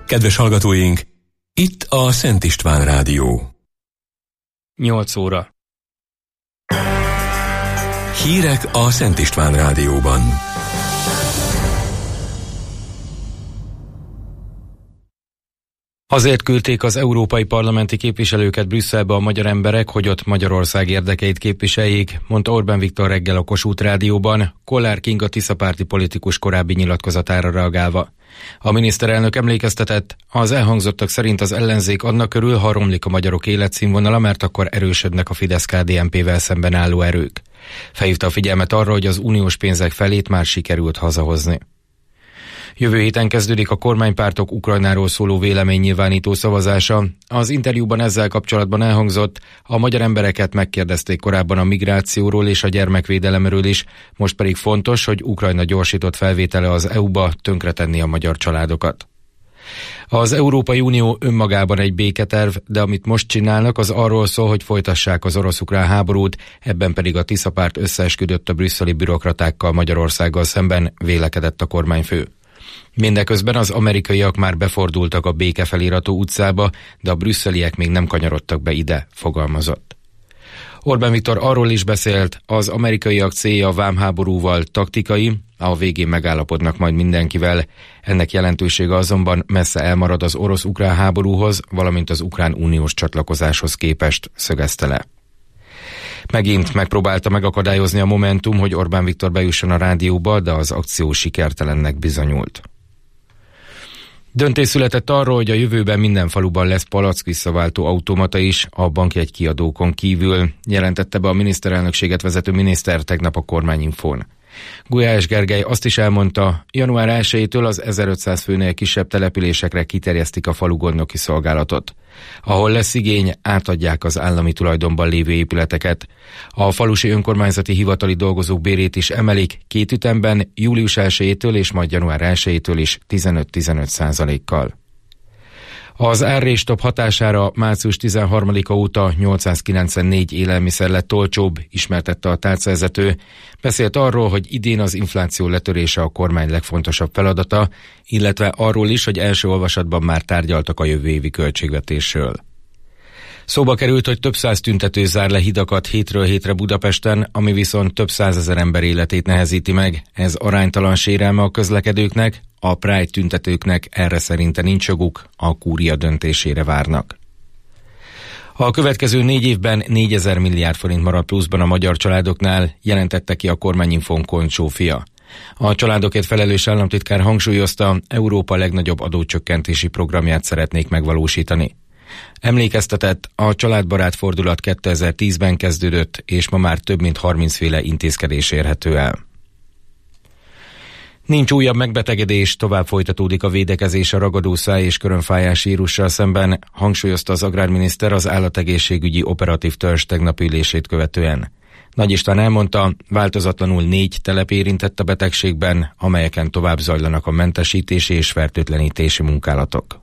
Kedves hallgatóink, itt a Szent István Rádió. 8 óra. Hírek a Szent István Rádióban. Azért küldték az európai parlamenti képviselőket Brüsszelbe a magyar emberek, hogy ott Magyarország érdekeit képviseljék, mondta Orbán Viktor reggel a Kossuth Rádióban, Kollár Kinga tiszapárti politikus korábbi nyilatkozatára reagálva. A miniszterelnök emlékeztetett, az elhangzottak szerint az ellenzék annak örül, ha romlik a magyarok életszínvonala, mert akkor erősödnek a Fidesz-KDNP-vel szemben álló erők. Felhívta a figyelmet arra, hogy az uniós pénzek felét már sikerült hazahozni. Jövő héten kezdődik a kormánypártok Ukrajnáról szóló véleménynyilvánító szavazása. Az interjúban ezzel kapcsolatban elhangzott, a magyar embereket megkérdezték korábban a migrációról és a gyermekvédelemről is, most pedig fontos, hogy Ukrajna gyorsított felvétele az EU-ba tönkretenni a magyar családokat. Az Európai Unió önmagában egy béketerv, de amit most csinálnak, az arról szól, hogy folytassák az orosz-ukrán háborút, ebben pedig a Tiszapárt összeesküdött a brüsszeli bürokratákkal Magyarországgal szemben, vélekedett a kormányfő. Mindeközben az amerikaiak már befordultak a békefeliratú utcába, de a brüsszeliek még nem kanyarodtak be ide, fogalmazott. Orbán Viktor arról is beszélt, az amerikaiak célja a vámháborúval taktikai, a végén megállapodnak majd mindenkivel. Ennek jelentősége azonban messze elmarad az orosz-ukrán háborúhoz, valamint az ukrán uniós csatlakozáshoz képest, szögezte le. Megint megpróbálta megakadályozni a Momentum, hogy Orbán Viktor bejusson a rádióba, de az akció sikertelennek bizonyult. Döntés született arról, hogy a jövőben minden faluban lesz palack visszaváltó automata is, a bankjegykiadókon kívül, jelentette be a miniszterelnökséget vezető miniszter tegnap a Kormányinfón. Gulyás Gergely azt is elmondta, január 1-től az 1500 főnél kisebb településekre kiterjesztik a falugondnoki szolgálatot. Ahol lesz igény, átadják az állami tulajdonban lévő épületeket. A falusi önkormányzati hivatali dolgozók bérét is emelik 2 ütemben, július 1-től és majd január 1-től is 15-15%-kal. Az árréstop hatására március 13-a óta 894 élelmiszer lett olcsóbb, ismertette a tárcavezető. Beszélt arról, hogy idén az infláció letörése a kormány legfontosabb feladata, illetve arról is, hogy első olvasatban már tárgyaltak a jövő évi költségvetésről. Szóba került, hogy több száz tüntető zár le hidakat hétről hétre Budapesten, ami viszont több százezer ember életét nehezíti meg. Ez aránytalan sérelme a közlekedőknek, a Pride tüntetőknek erre szerinte nincs joguk, a kúria döntésére várnak. A következő 4 évben 4000 milliárd forint marad pluszban a magyar családoknál, jelentette ki a Kormányinfón Koncs Zsófia. A családokért felelős államtitkár hangsúlyozta, Európa legnagyobb adócsökkentési programját szeretnék megvalósítani. Emlékeztetett, a családbarát fordulat 2010-ben kezdődött, és ma már több mint 30 féle intézkedés érhető el. Nincs újabb megbetegedés, tovább folytatódik a védekezés a ragadószáj és körömfájás vírussal szemben, hangsúlyozta az agrárminiszter az állategészségügyi operatív törzs tegnapi ülését követően. Nagy István elmondta, változatlanul 4 telep érintett a betegségben, amelyeken tovább zajlanak a mentesítési és fertőtlenítési munkálatok.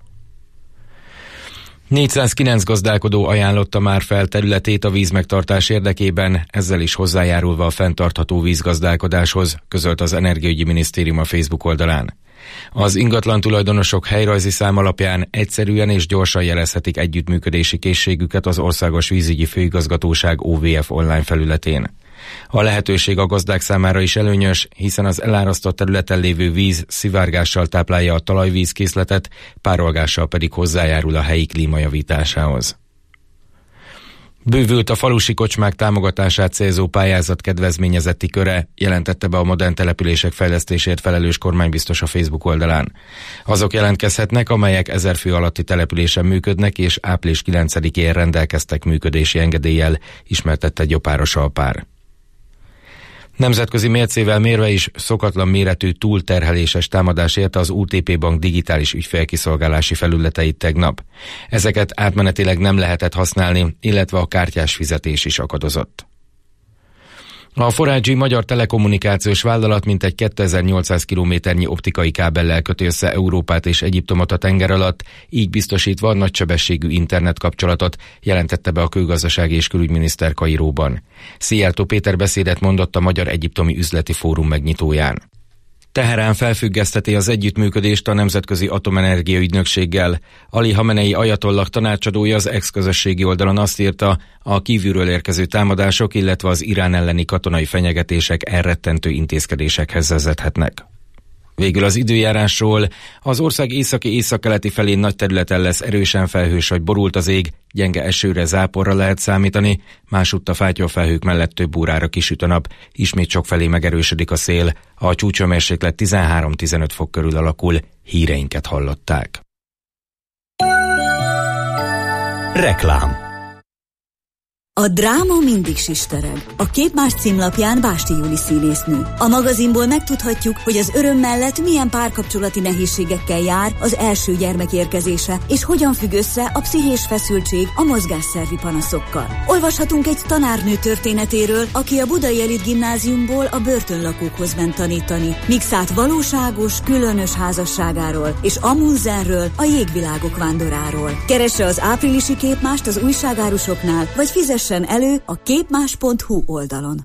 409 gazdálkodó ajánlotta már fel területét a vízmegtartás érdekében, ezzel is hozzájárulva a fenntartható vízgazdálkodáshoz, közölt az Energiaügyi Minisztérium a Facebook oldalán. Az ingatlan tulajdonosok helyrajzi szám alapján egyszerűen és gyorsan jelezhetik együttműködési készségüket az Országos Vízügyi Főigazgatóság OVF online felületén. A lehetőség a gazdák számára is előnyös, hiszen az elárasztott területen lévő víz szivárgással táplálja a talajvízkészletet, párolgással pedig hozzájárul a helyi klímajavításához. Bővült a falusi kocsmák támogatását célzó pályázat kedvezményezetti köre, jelentette be a modern települések fejlesztésért felelős kormánybiztos a Facebook oldalán. Azok jelentkezhetnek, amelyek 1000 fő alatti településen működnek, és április 9-én rendelkeztek működési engedéllyel, ismertette Gyopáros Alpár. Nemzetközi mércével mérve is szokatlan méretű túlterheléses támadás érte az OTP Bank digitális ügyfélkiszolgálási felületeit tegnap. Ezeket átmenetileg nem lehetett használni, illetve a kártyás fizetés is akadozott. A Forágyi magyar telekommunikációs vállalat mintegy 2800 kilométernyi optikai kábellel köti össze Európát és Egyiptomot a tenger alatt, így biztosítva a nagysebességű internet kapcsolatot, jelentette be a Kőgazdasági és Külügyminiszter Kairóban. Szijjártó Péter beszédet mondott a Magyar-Egyiptomi Üzleti Fórum megnyitóján. Teherán felfüggeszteti az együttműködést a Nemzetközi Atomenergia Ügynökséggel. Ali Hamenei ajatollah tanácsadója az ex-közösségi oldalon azt írta, a kívülről érkező támadások, illetve az Irán elleni katonai fenyegetések elrettentő intézkedésekhez vezethetnek. Végül az időjárásról. Az ország északi-északkeleti felén nagy területen lesz erősen felhős vagy borult az ég, gyenge esőre, záporra lehet számítani, másutt a fátyolfelhők mellett több órára kisüt a nap, ismét sokfelé megerősödik a szél, a csúcshőmérséklet 13-15 fok körül alakul, híreinket hallották. Reklám. A dráma mindig sistereg. A Képmás címlapján Básti Júli színésznő. A magazinból megtudhatjuk, hogy az öröm mellett milyen párkapcsolati nehézségekkel jár az első gyermek érkezése, és hogyan függ össze a pszichés feszültség a mozgásszervi panaszokkal. Olvashatunk egy tanárnő történetéről, aki a Budai Elit Gimnáziumból a börtönlakókhoz ment tanítani, míg szállt valóságos, különös házasságáról, és Amundsenről, a jégvilágok vándoráról. Keresse az áprilisi Képmást az újságárusoknál, vagy fizessen elő a képmás.hu oldalon.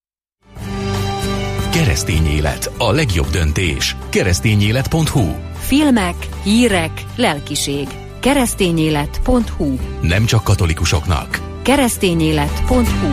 Keresztény élet, a legjobb döntés. Keresztényélet.hu. Filmek, hírek, lelkiség. Keresztényélet.hu. Nem csak katolikusoknak. Keresztényélet.hu.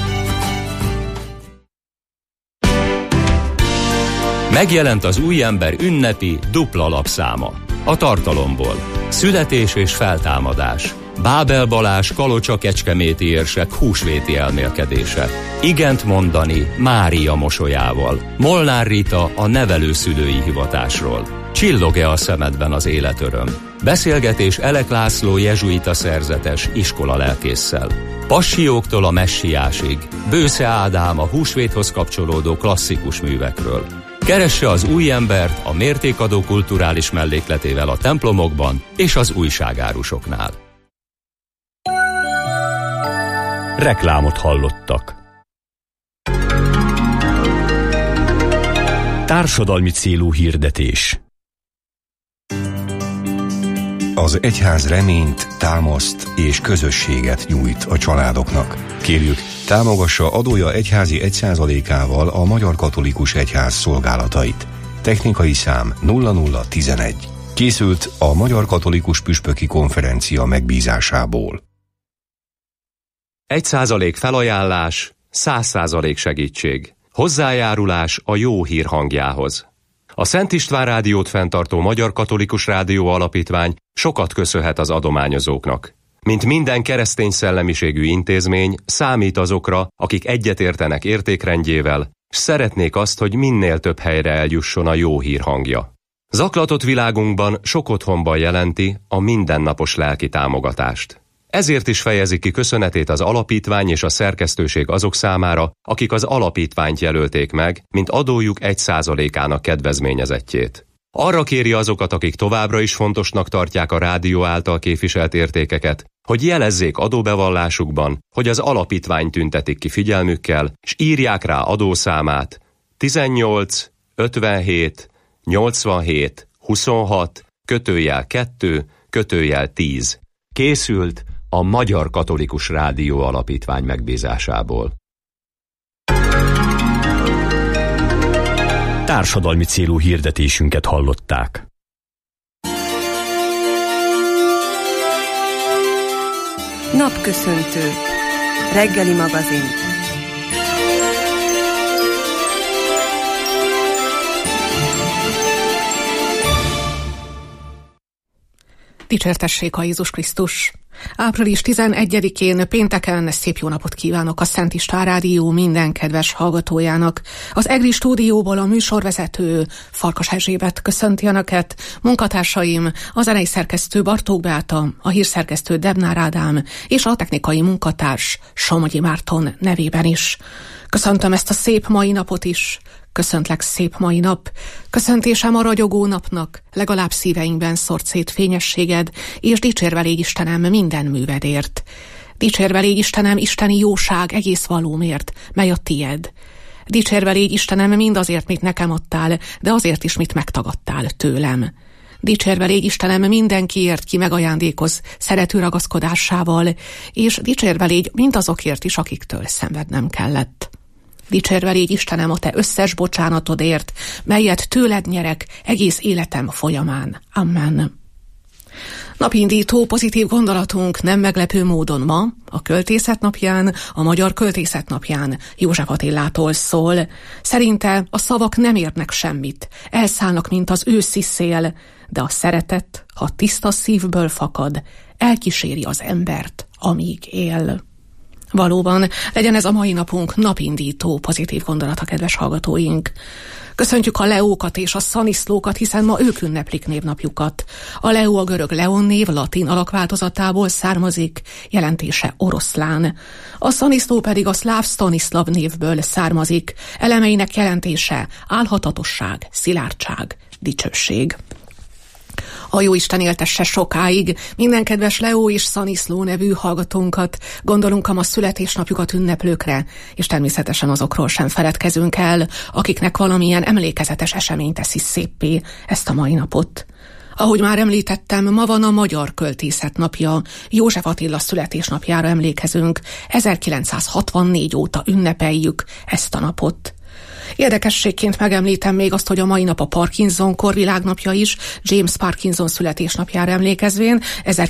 Megjelent az új ember ünnepi dupla lapszáma. A tartalomból: születés és feltámadás, Bábel Balázs kalocsa-kecskeméti érsek húsvéti elmélkedése, igent mondani Mária mosolyával, Molnár Rita a nevelőszülői hivatásról, csillog-e a szemedben az életöröm, beszélgetés Elek László jezsuita szerzetes iskolalelkésszel, Passióktól a messiásig, Bősze Ádám a húsvéthoz kapcsolódó klasszikus művekről. Keresse az új embert a mértékadó kulturális mellékletével a templomokban és az újságárusoknál. Reklámot hallottak. Társadalmi célú hirdetés. Az egyház reményt, támaszt és közösséget nyújt a családoknak. Kérjük, támogassa adója egyházi 1%-ával a Magyar Katolikus Egyház szolgálatait. Technikai szám 0011. Készült a Magyar Katolikus Püspöki Konferencia megbízásából. 1% felajánlás, 100% segítség. Hozzájárulás a jó hír hangjához. A Szent István Rádiót fenntartó Magyar Katolikus Rádió Alapítvány sokat köszönhet az adományozóknak. Mint minden keresztény szellemiségű intézmény, számít azokra, akik egyetértenek értékrendjével, s szeretnék azt, hogy minél több helyre eljusson a jó hír hangja. Zaklatott világunkban sok otthonban jelenti a mindennapos lelki támogatást. Ezért is fejezi ki köszönetét az alapítvány és a szerkesztőség azok számára, akik az alapítványt jelölték meg, mint adójuk 1%-ának kedvezményezettjét. Arra kéri azokat, akik továbbra is fontosnak tartják a rádió által képviselt értékeket, hogy jelezzék adóbevallásukban, hogy az alapítvány tüntetik ki figyelmükkel, s írják rá adószámát 18 57 87 26 /2 /10. Készült a Magyar Katolikus Rádió Alapítvány megbízásából. Társadalmi célú hirdetésünket hallották. Napköszöntő. Reggeli magazin. Dicsértessék a Jézus Krisztus! Április 11-én pénteken szép jó napot kívánok a Szent István Rádió minden kedves hallgatójának. Az EGRI stúdióból a műsorvezető Farkas Erzsébet köszönti Önöket, munkatársaim, a zenei szerkesztő Bartók Beáta, a hírszerkesztő Debnár Ádám és a technikai munkatárs Somogyi Márton nevében is. Köszöntöm ezt a szép mai napot is. Köszöntlek, szép mai nap. Köszöntésem a ragyogó napnak, legalább szíveinkben szort szét fényességed, és dicsérve légy Istenem minden művedért. Dicsérve légy Istenem isteni jóság egész valómért, mely a tied. Dicsérve légy Istenem mindazért, mit nekem adtál, de azért is, mit megtagadtál tőlem. Dicsérve légy Istenem mindenkiért, ki megajándékoz szerető ragaszkodásával, és dicsérve légy mindazokért is, akiktől szenvednem kellett. Dicsérve légy Istenem a te összes bocsánatodért, melyet tőled nyerek egész életem folyamán. Amen. Napindító pozitív gondolatunk nem meglepő módon ma, a Költészet napján, a Magyar Költészet napján József Attilától szól. Szerinte a szavak nem érnek semmit, elszállnak, mint az őszi szél, de a szeretet, ha tiszta szívből fakad, elkíséri az embert, amíg él. Valóban, legyen ez a mai napunk napindító pozitív gondolata, kedves hallgatóink. Köszöntjük a Leókat és a Szaniszlókat, hiszen ma ők ünneplik névnapjukat. A Leó a görög Leon név latin alakváltozatából származik, jelentése oroszlán. A Szaniszló pedig a szláv Stanislav névből származik, elemeinek jelentése álhatatosság, szilárdság, dicsőség. A Jóisten éltesse sokáig minden kedves Leó és Szaniszló nevű hallgatónkat, gondolunk a ma születésnapjukat ünneplőkre, és természetesen azokról sem feledkezünk el, akiknek valamilyen emlékezetes esemény teszi széppé ezt a mai napot. Ahogy már említettem, ma van a Magyar Költészet napja, József Attila születésnapjára emlékezünk, 1964 óta ünnepeljük ezt a napot. Érdekességként megemlítem még azt, hogy a mai nap a Parkinson-kor világnapja is, James Parkinson születésnapjára emlékezvén,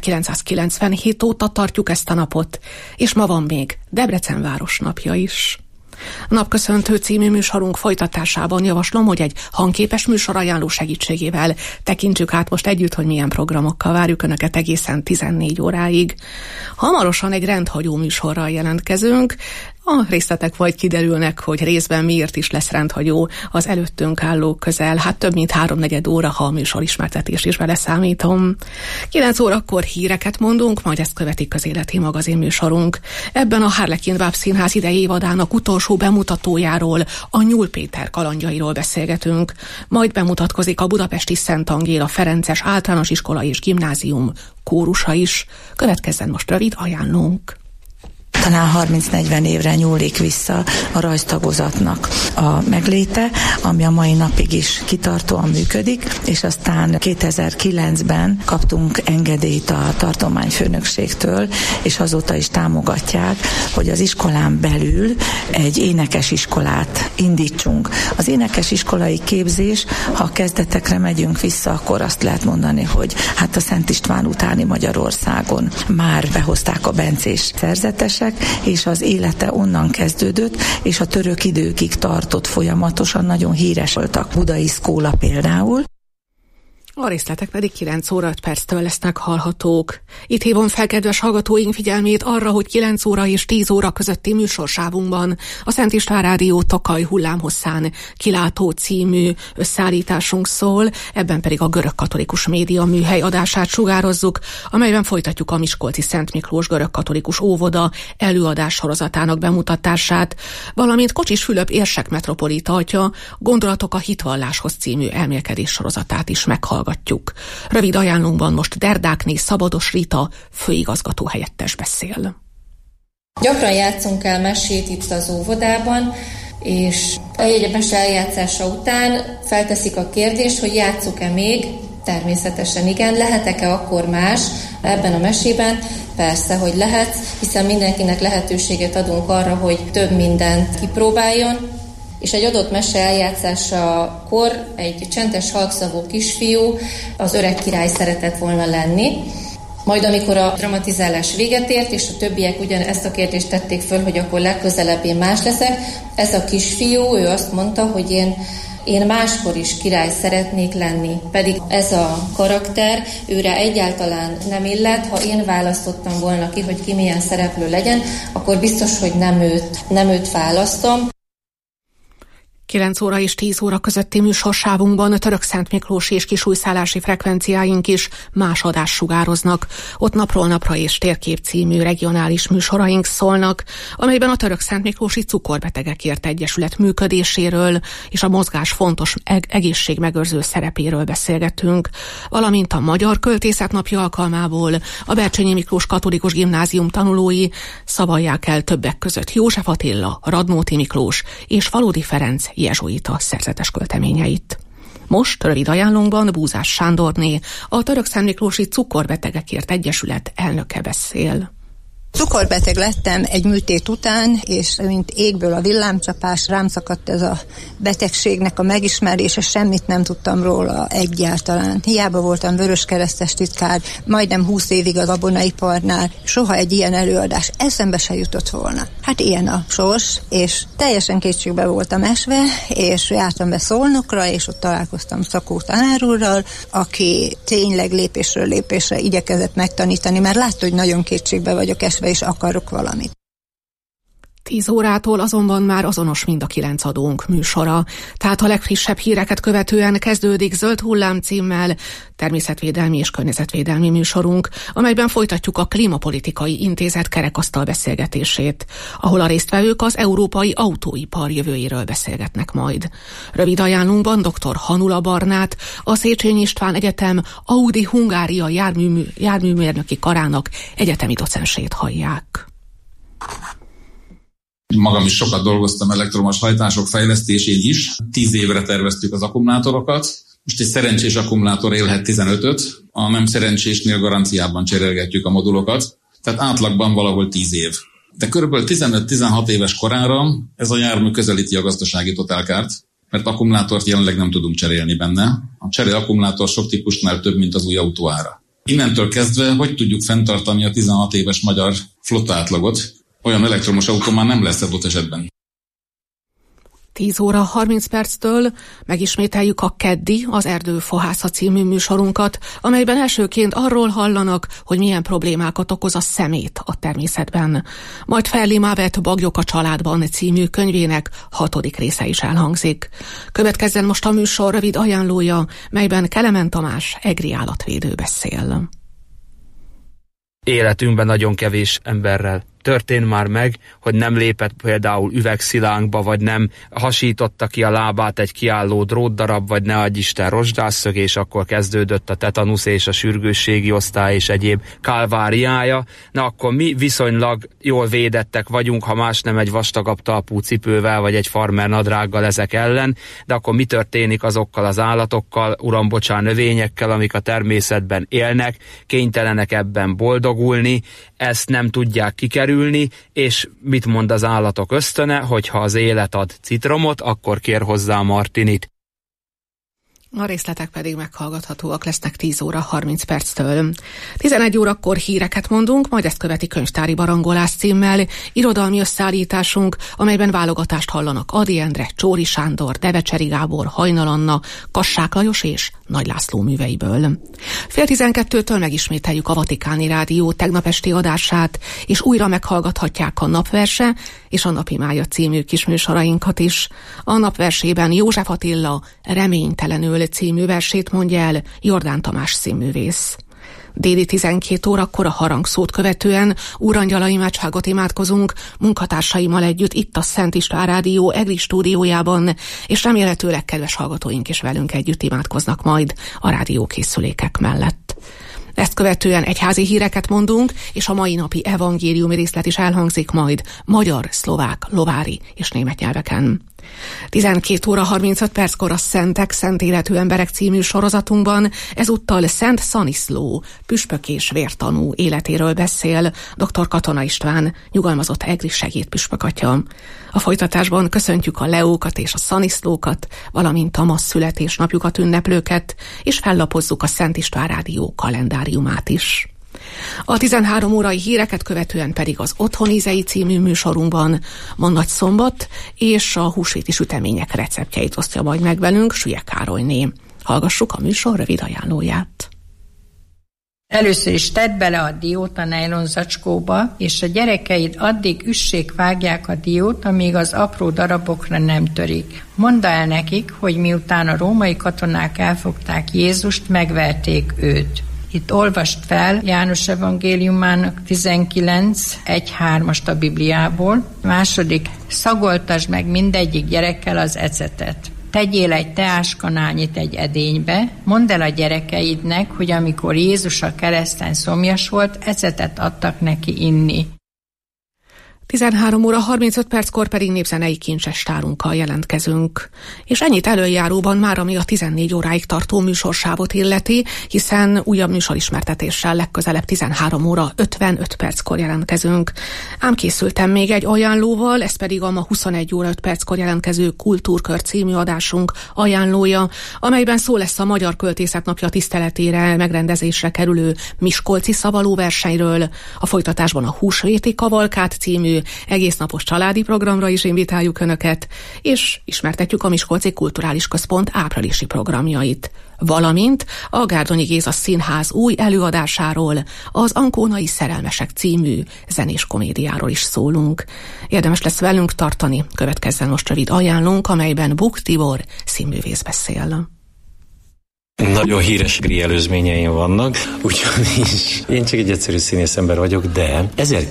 1997 óta tartjuk ezt a napot, és ma van még Debrecen városnapja is. A Napköszöntő című műsorunk folytatásában javaslom, hogy egy hangképes műsorajánló segítségével tekintsük át most együtt, hogy milyen programokkal várjuk Önöket egészen 14 óráig. Hamarosan egy rendhagyó műsorral jelentkezünk. A részletek majd kiderülnek, hogy részben miért is lesz rendhagyó az előttünk álló közel, több mint 3/4 óra, ha a műsor ismertetés is beleszámítom. 9 órakor híreket mondunk, majd ezt követik közéleti magazin műsorunk. Ebben a Harlekin Bábszínház idei évadának utolsó bemutatójáról, a Nyúl Péter kalandjairól beszélgetünk. Majd bemutatkozik a budapesti Szent Angéla Ferences általános iskola és gimnázium kórusa is. Következzen most rövid ajánlónk. Talán 30-40 évre nyúlik vissza a rajztagozatnak a megléte, ami a mai napig is kitartóan működik, és aztán 2009-ben kaptunk engedélyt a tartományfőnökségtől, és azóta is támogatják, hogy az iskolán belül egy énekesiskolát indítsunk. Az énekesiskolai képzés, ha a kezdetekre megyünk vissza, akkor azt lehet mondani, hogy a Szent István utáni Magyarországon már behozták a bencés szerzetesek, és az élete onnan kezdődött, és a török időkig tartott folyamatosan, nagyon híres voltak. Budai Szkóla például. A részletek pedig 9 óra 5 perctől lesznek hallhatók. Itt hívom fel kedves hallgatóink figyelmét arra, hogy 9 óra és 10 óra közötti műsorsávunkban a Szent István Rádió Tokaj hullámhosszán kilátó című összeállításunk szól, ebben pedig a görög katolikus média műhely adását sugározzuk, amelyben folytatjuk a Miskolci Szent Miklós görög katolikus óvoda előadás sorozatának bemutatását, valamint Kocsis Fülöp érsek metropolita atya Gondolatok a hitvalláshoz című elmélkedés sorozatát is meghallgatjuk. Rövid ajánlónkban most Derdákné Szabados Rita főigazgató helyettes beszél. Gyakran játszunk el mesét itt az óvodában, és egy mese eljátszása után felteszik a kérdést, hogy játsszuk-e még. Természetesen igen. Lehetek-e akkor más ebben a mesében? Persze, hogy lehet, hiszen mindenkinek lehetőséget adunk arra, hogy több mindent kipróbáljon. És egy adott mese eljátszásakor egy csendes halkszavú kisfiú az öreg király szeretett volna lenni. Majd amikor a dramatizálás véget ért, és a többiek ugyanezt a kérdést tették föl, hogy akkor legközelebb én más leszek, ez a kisfiú, ő azt mondta, hogy én máskor is király szeretnék lenni. Pedig ez a karakter őre egyáltalán nem illet. Ha én választottam volna ki, hogy ki milyen szereplő legyen, akkor biztos, hogy nem őt választom. 9 óra és 10 óra közötti műsorsávunkban a Török Szent Miklós és kisújszállási frekvenciáink is más adást sugároznak. Ott napról napra és térkép című regionális műsoraink szólnak, amelyben a Török Szent Miklósi Cukorbetegekért Egyesület működéséről és a mozgás fontos egészségmegőrző szerepéről beszélgetünk, valamint a Magyar Költészet napja alkalmából a Bercsényi Miklós Katolikus Gimnázium tanulói szavalják el többek között József Attila, Radnóti Miklós és Faludi Ferenc jezsuita szerzetes költeményeit. Most rövid ajánlónkban Búzás Sándorné, a Török Szent Miklósi Cukorbetegekért Egyesület elnöke beszél. Cukorbeteg lettem egy műtét után, és mint égből a villámcsapás, rám szakadt ez a betegségnek a megismerése, semmit nem tudtam róla egyáltalán. Hiába voltam vöröskeresztes titkár, majdnem 20 évig a gabonaiparnál, soha egy ilyen előadás eszembe se jutott volna. Hát ilyen a sors, és teljesen kétségbe voltam esve, és jártam be Szolnokra, és ott találkoztam Szakó tanár úrral, aki tényleg lépésről lépésre igyekezett megtanítani, mert látta, hogy nagyon kétségbe vagyok esve, és akarok valamit. 10 órától azonban már azonos mind a 9 adónk műsora. Tehát a legfrissebb híreket követően kezdődik Zöld hullám címmel természetvédelmi és környezetvédelmi műsorunk, amelyben folytatjuk a Klímapolitikai Intézet kerekasztal beszélgetését, ahol a résztvevők az európai autóipar jövőjéről beszélgetnek majd. Rövid ajánlunkban dr. Hanula Barnát, a Széchenyi István Egyetem Audi Hungária járműmérnöki karának egyetemi docensét hallják. Magam is sokat dolgoztam elektromos hajtások fejlesztésén is. 10 évre terveztük az akkumulátorokat. Most egy szerencsés akkumulátor élhet 15-öt, a nem szerencsésnél garanciában cserélgetjük a modulokat. Tehát átlagban valahol 10 év. De körülbelül 15-16 éves korára ez a jármű közelíti a gazdasági totálkárt, mert akkumulátort jelenleg nem tudunk cserélni benne. A cserél akkumulátor sok típusnál több, mint az új autó ára. Innentől kezdve, hogy tudjuk fenntartani a 16 éves magyar flotta átlagot? Olyan elektromos autó már nem lesz adott esetben. 10 óra 30 perctől megismételjük a keddi, az Erdőfahásza című műsorunkat, amelyben elsőként arról hallanak, hogy milyen problémákat okoz a szemét a természetben. Majd Ferli Mávet Bagyok a családban című könyvének 6. része is elhangzik. Következzen most a műsor rövid ajánlója, melyben Kelemen Tamás egri állatvédő beszél. Életünkben nagyon kevés emberrel történt már meg, hogy nem lépett például üvegszilánkba, vagy nem hasította ki a lábát egy kiálló drótdarab, vagy ne adj Isten rozsdásszög, és akkor kezdődött a tetanusz és a sürgősségi osztály és egyéb kálváriája. Na akkor mi viszonylag jól védettek vagyunk, ha más nem egy vastagabb talpú cipővel, vagy egy farmer nadrággal ezek ellen, de akkor mi történik azokkal az állatokkal, uram bocsán, növényekkel, amik a természetben élnek, kénytelenek ebben boldogulni, ezt nem tudják kikerülni, és mit mond az állatok ösztöne, hogyha az élet ad citromot, akkor kér hozzá martinit. A részletek pedig meghallgathatóak lesznek 10 óra 30 perctől. 11 órakor híreket mondunk, majd ezt követi könyvtári barangolás címmel irodalmi összeállításunk, amelyben válogatást hallanak Ady Endre, Csóri Sándor, Devecseri Gábor, Hajnal Anna, Kassák Lajos és Nagy László műveiből. 11:30-től megismételjük a Vatikáni Rádió tegnap esti adását, és újra meghallgathatják a Napverse és a Napimája című kisműsorainkat is. A Napversében József Attila Reménytelenül című versét mondja el Jordán Tamás színművész. Déli 12 órakor a harangszót követően Úrangyala imádságot imádkozunk munkatársaimmal együtt itt a Szent István Rádió EGRI stúdiójában, és remélhetőleg kedves hallgatóink is velünk együtt imádkoznak majd a rádiókészülékek mellett. Ezt követően egyházi híreket mondunk, és a mai napi evangéliumi részlet is elhangzik majd magyar, szlovák, lovári és német nyelveken. 12 óra 35 perckor a Szentek, Szent Életű Emberek című sorozatunkban ezúttal Szent Szaniszló, püspök és vértanú életéről beszél dr. Katona István, nyugalmazott egri segédpüspök atya. A folytatásban köszöntjük a Leókat és a Szaniszlókat, valamint a ma születésnapjukat ünneplőket, és fellapozzuk a Szent István Rádió kalendáriumát is. A 13 órai híreket követően pedig az Otthonizei című műsorunkban ma Nagyszombat és a húsvéti sütemények receptjeit osztja majd meg velünk Sülye Károlyné. Hallgassuk a műsor rövid ajánlóját. Először is tedd bele a diót a nejlon zacskóba, és a gyerekeid addig vágják a diót, amíg az apró darabokra nem törik. Mondd el nekik, hogy miután a római katonák elfogták Jézust, megverték őt. Itt olvast fel János evangéliumának 19:1-3-ast a Bibliából. Második, szagoltasd meg mindegyik gyerekkel az ecetet. Tegyél egy teáskanálnyit egy edénybe, mondd el a gyerekeidnek, hogy amikor Jézus a kereszten szomjas volt, ecetet adtak neki inni. 13 óra 35 perckor pedig népzenei kincsestárunkkal jelentkezünk. És ennyit előjáróban már, ami a 14 óráig tartó műsorsávot illeti, hiszen újabb műsorismertetéssel legközelebb 13 óra 55 perckor jelentkezünk. Ám készültem még egy ajánlóval, ez pedig a ma 21 óra 5 perckor jelentkező Kultúrkör című adásunk ajánlója, amelyben szó lesz a Magyar Költészet Napja tiszteletére megrendezésre kerülő miskolci szavalóversenyről, a folytatásban a Húsvéti Kavalkád című egésznapos családi programra is invitáljuk Önöket, és ismertetjük a Miskolci Kulturális Központ áprilisi programjait. Valamint a Gárdonyi Géza Színház új előadásáról, az Ankónai Szerelmesek című zenés komédiáról is szólunk. Érdemes lesz velünk tartani, következzen most rövid ajánlónk, amelyben Buk Tibor színművész beszél. Nagyon híres egri előzményeim vannak, ugyanis én csak egy egyszerű színészember vagyok, de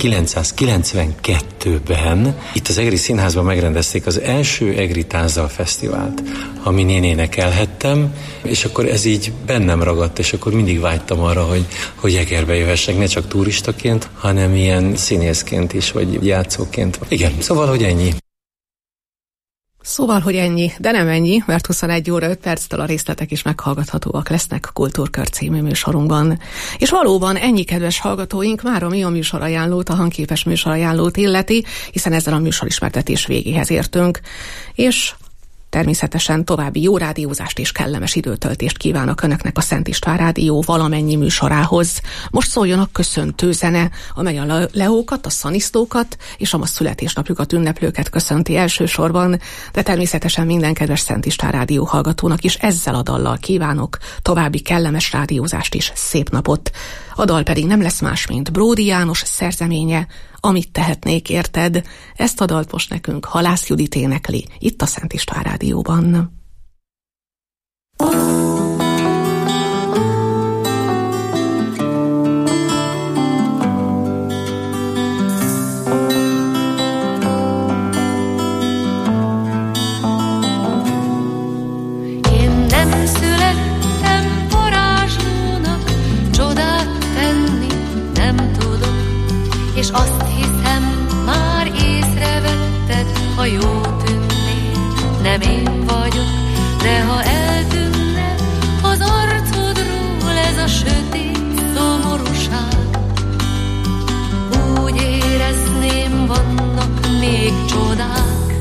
1992-ben itt az Egri Színházban megrendezték az első Egri Tánzdal Fesztivált, amin én énekelhettem, és akkor ez így bennem ragadt, és akkor mindig vágytam arra, hogy Egerbe jövessek, ne csak turistaként, hanem ilyen színészként is, vagy játszóként. Igen, szóval, hogy ennyi. Szóval, hogy ennyi, de nem ennyi, mert 21 óra 5 perctől a részletek is meghallgathatóak lesznek Kultúrkör című műsorunkban. És valóban ennyi, kedves hallgatóink, már ami a műsorajánlót, a hangképes műsorajánlót illeti, hiszen ezzel a műsorismertetés végéhez értünk, és természetesen további jó rádiózást és kellemes időtöltést kívánok Önöknek a Szent István Rádió valamennyi műsorához. Most szóljon a köszöntő zene, amely a leókat, a szanisztókat és a ma születésnapjukat ünneplőket köszönti elsősorban, de természetesen minden kedves Szent István Rádió hallgatónak is ezzel a dallal kívánok további kellemes rádiózást és szép napot. A dal pedig nem lesz más, mint Bródi János szerzeménye, Amit tehetnék érted. Ezt a dalt most nekünk Halász Judit énekli, itt a Szent István Rádióban. Én nem születtem varázslónak, csodát tenni nem tudok, és azt hiszem, már észrevetted, ha jó tűnnél, nem én vagyok, de ha eltűnne az arcodról ez a sötét szomorúság, úgy érezném, vannak még csodák.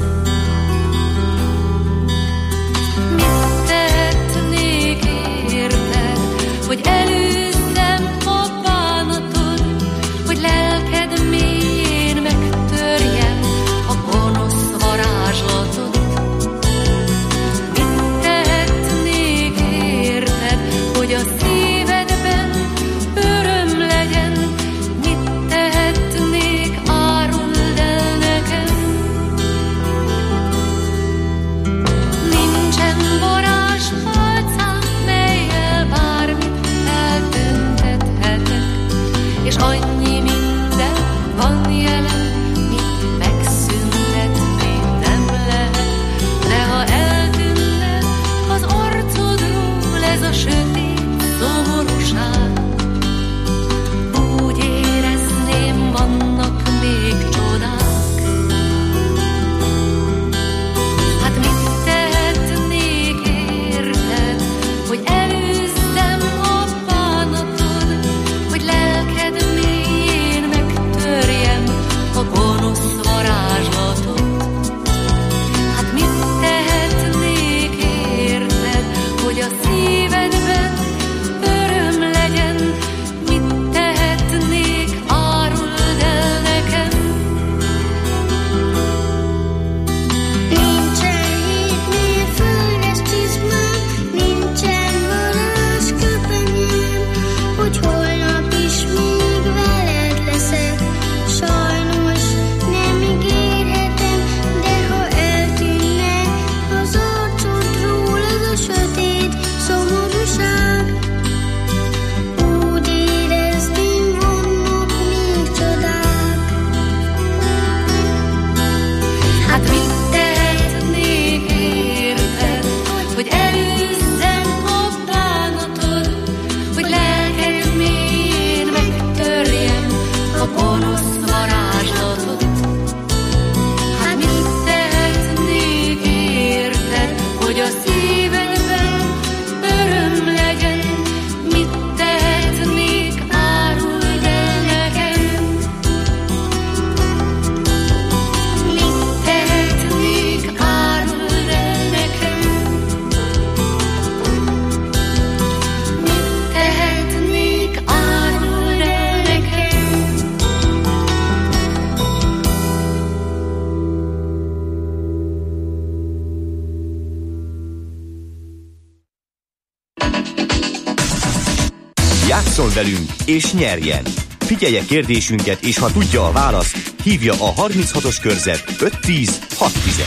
Mit tehetnék érted, hogy előzzem a bánatod, hogy lelked mélyén megtörjem a gonosz varázslatot. Mit tehetnék érted, hogy a szívedben öröm legyen, mit tehetnék, áruld el nekem. Játsszon velünk és nyerjen! Figyelje kérdésünket, és ha tudja a választ, hívja a 36-os körzet 510 610.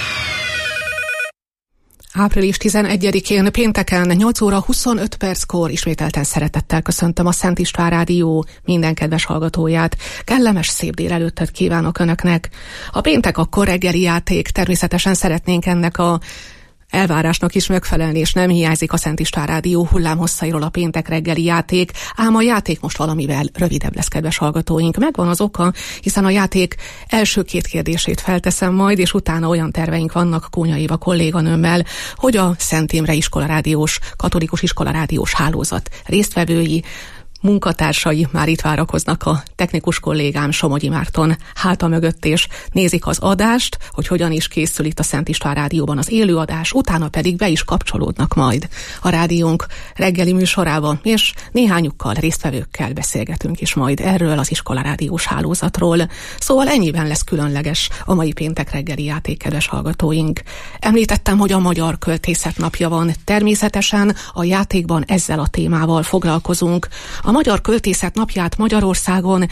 Április 11-én pénteken 8 óra 25 perckor ismételten szeretettel köszöntöm a Szent István Rádió minden kedves hallgatóját. Kellemes szép délelőttet kívánok Önöknek. A péntek akkor reggeli játék, természetesen szeretnénk ennek a elvárásnak is megfelelni, és nem hiányzik a Szent István Rádió hullámhosszairól a péntek reggeli játék, ám a játék most valamivel rövidebb lesz, kedves hallgatóink. Megvan az oka, hiszen a játék első 2 kérdését felteszem majd, és utána olyan terveink vannak Kónya Éva kolléganőmmel, hogy a Szent Imre iskolarádiós, katolikus iskolarádiós hálózat résztvevői, munkatársai már itt várakoznak, a technikus kollégám Somogyi Márton háta mögött, és nézik az adást, hogy hogyan is készül itt a Szent István Rádióban az élőadás, utána pedig be is kapcsolódnak majd a rádiónk reggeli műsorába, és néhányukkal, résztvevőkkel beszélgetünk is majd erről az iskolarádiós hálózatról. Szóval ennyiben lesz különleges a mai péntek reggeli játék, kedves hallgatóink. Említettem, hogy a Magyar Költészet Napja van. Természetesen a játékban ezzel a témával foglalkozunk. A Magyar Költészet Napját Magyarországon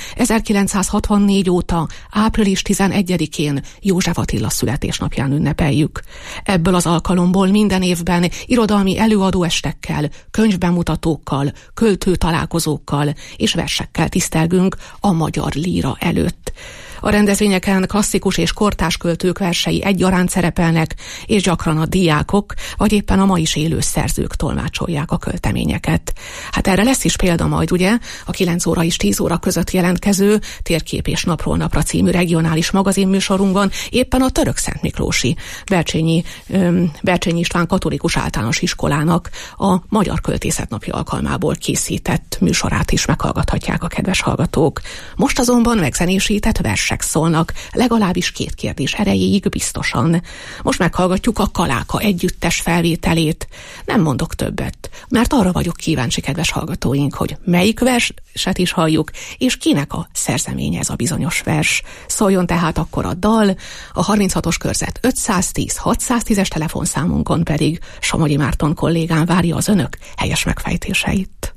1964 óta április 11-én József Attila születésnapján ünnepeljük. Ebből az alkalomból minden évben irodalmi előadóestekkel, könyvbemutatókkal, költőtalálkozókkal és versekkel tisztelgünk a magyar líra előtt. A rendezvényeken klasszikus és kortárs költők versei egyaránt szerepelnek, és gyakran a diákok, vagy éppen a ma is élő szerzők tolmácsolják a költeményeket. Hát erre lesz is példa majd, ugye? A 9 óra és 10 óra között jelentkező Térkép és Napról Napra című regionális magazinműsorunkban éppen a Török Szent Miklósi Bercsényi István Katolikus Általános Iskolának a Magyar Költészet Napja alkalmából készített műsorát is meghallgathatják a kedves hallgatók. Most azonban megzenésített versek szólnak, legalábbis 2 kérdés erejéig biztosan. Most meghallgatjuk a Kaláka együttes felvételét. Nem mondok többet, mert arra vagyok kíváncsi, kedves hallgatóink, hogy melyik verset is halljuk, és kinek a szerzeménye ez a bizonyos vers. Szóljon tehát akkor a dal, a 36-os körzet 510-610-es telefonszámunkon pedig Somogyi Márton kollégán várja az Önök helyes megfejtéseit.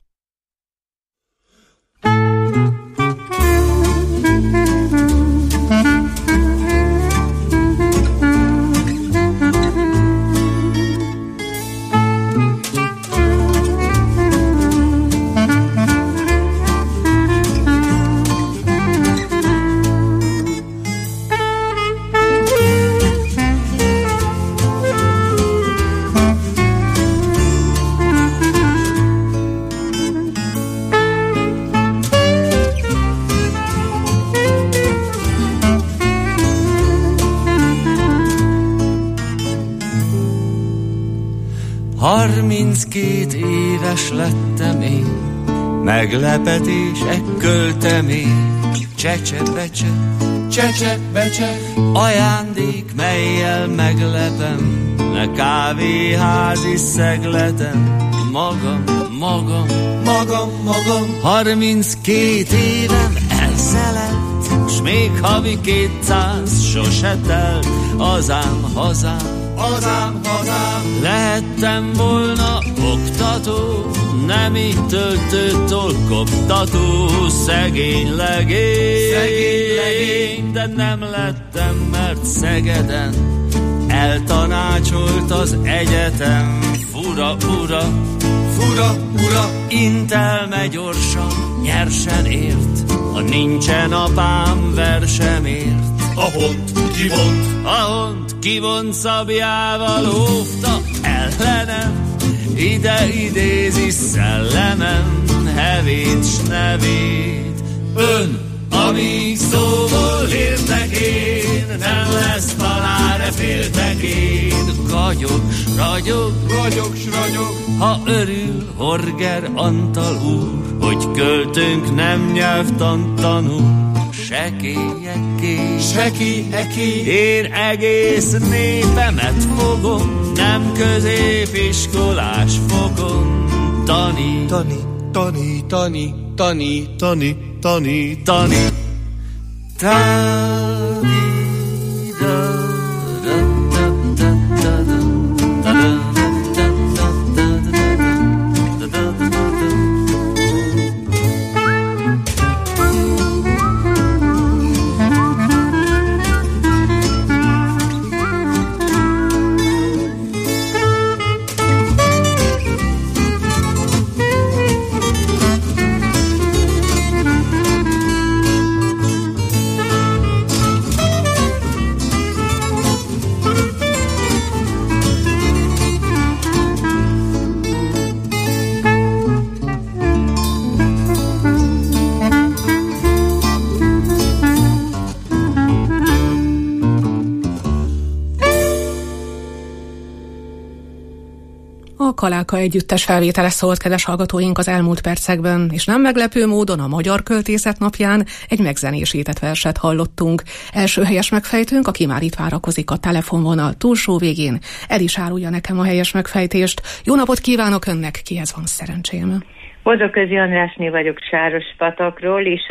Harminckét éves lettem én, meglepetés költemény. Csecse-becse, csecse-becse, ajándék, mellyel meglepem, ne kávéházi szegletem. Magam, 32 évem elszelett, s még havi 200 sose telt az ám hazám. Lehettem volna oktató, nem így töltőtől koptató, szegény legény, de nem lettem, mert Szegeden eltanácsolt az egyetem. Fura, intelme gyorsan, nyersen ért, ha nincsen apám versemért. A hont kivont szabjával óvta ellenem, ide idézi szellemem hevét s nevét. Ön, amíg szóból értek én, nem lesz talán féltek én. Ragyog, ha örül Horger Antal úr, hogy költőnk nem nyelvtant tanul. Sekélyekké, én egész népemet fogom, nem középiskolás fokon. Tani. A Kaláka együttes felvétele szólt, kedves hallgatóink, az elmúlt percekben, és nem meglepő módon a Magyar Költészet napján egy megzenésített verset hallottunk. Első helyes megfejtőnk, aki már itt várakozik a telefonvonal túlsó végén, el is árulja nekem a helyes megfejtést. Jó napot kívánok önnek, kihez van szerencsém? Boldogközi Andrásné vagyok Sárospatakról, és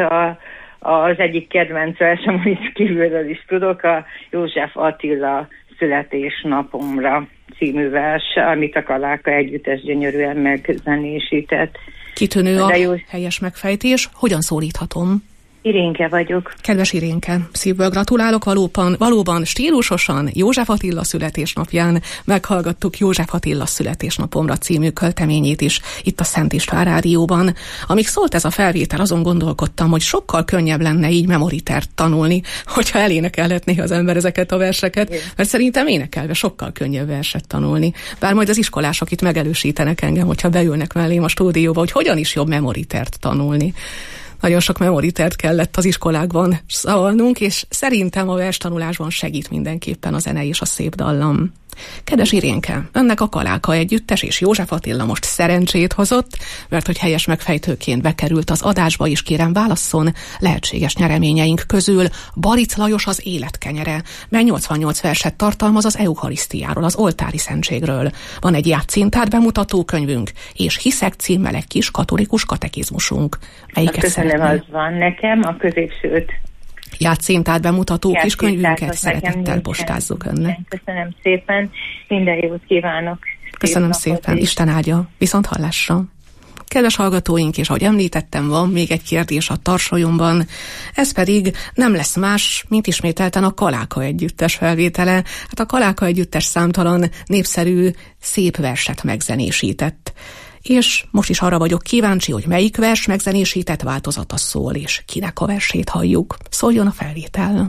az egyik kedvenc versem, amit kívülről is tudok, a József Attila születésnapomra című vers, amit a Kaláka együttes gyönyörűen megzenésített. Kitűnő a helyes megfejtés. Hogyan szólíthatom? Irénke vagyok. Kedves Irénke, szívből gratulálok, valóban stílusosan József Attila születésnapján meghallgattuk József Attila születésnapomra című költeményét is itt a Szent István Rádióban. Amíg szólt ez a felvétel, azon gondolkodtam, hogy sokkal könnyebb lenne így memoritert tanulni, hogyha elénekelhetné az ember ezeket a verseket, mert szerintem énekelve sokkal könnyebb verset tanulni. Bár majd az iskolások itt megelősítenek engem, hogyha beülnek mellém a stúdióba, hogy hogyan is jobb memoritert tanulni. Nagyon sok memoritert kellett az iskolákban szavalnunk, és szerintem a verstanulásban segít mindenképpen a zene és a szép dallam. Kedves Irénke, önnek a Kaláka együttes és József Attila most szerencsét hozott, mert hogy helyes megfejtőként bekerült az adásba, és kérem válasszon lehetséges nyereményeink közül Baric Lajos az életkenyere, mely 88 verset tartalmaz az Eucharisztiáról, az oltári szentségről. Van egy játszintár bemutató könyvünk, és Hiszek címmel egy kis katolikus katekizmusunk. Melyiket köszönöm, az van nekem, a középsőt. Játszintár bemutató kis könyvünket szeretettel postázzuk önnek. Köszönöm szépen, minden jót kívánok. Köszönöm szépen, Isten áldja, viszont hallásra. Kedves hallgatóink, és ahogy említettem, van még egy kérdés a tarsolyomban, ez pedig nem lesz más, mint ismételten a Kaláka együttes felvétele. Hát a Kaláka együttes számtalan népszerű, szép verset megzenésített. És most is arra vagyok kíváncsi, hogy melyik vers megzenésített változata szól, és kinek a versét halljuk. Szóljon a felvétel!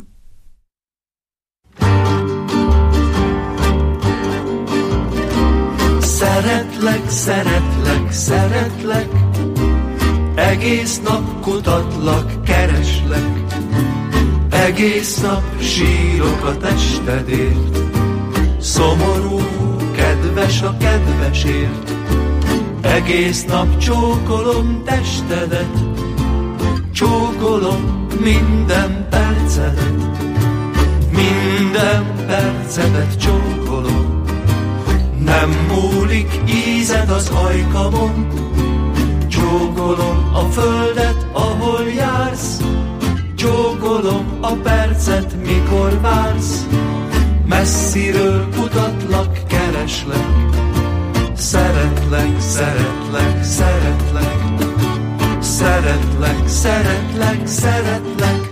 Szeretlek, szeretlek, szeretlek, egész nap kutatlak, kereslek, egész nap sírok a testedért, szomorú, kedves a kedvesért. Egész nap csókolom testedet, csókolom minden percedet, minden percedet csókolom. Nem múlik ízed az ajkamon, csókolom a földet, ahol jársz, csókolom a percet, mikor vársz. Messziről kutatlak, kereslek, szeretlek, szeretlek, szeretlek, szeretlek, szeretlek, szeretlek.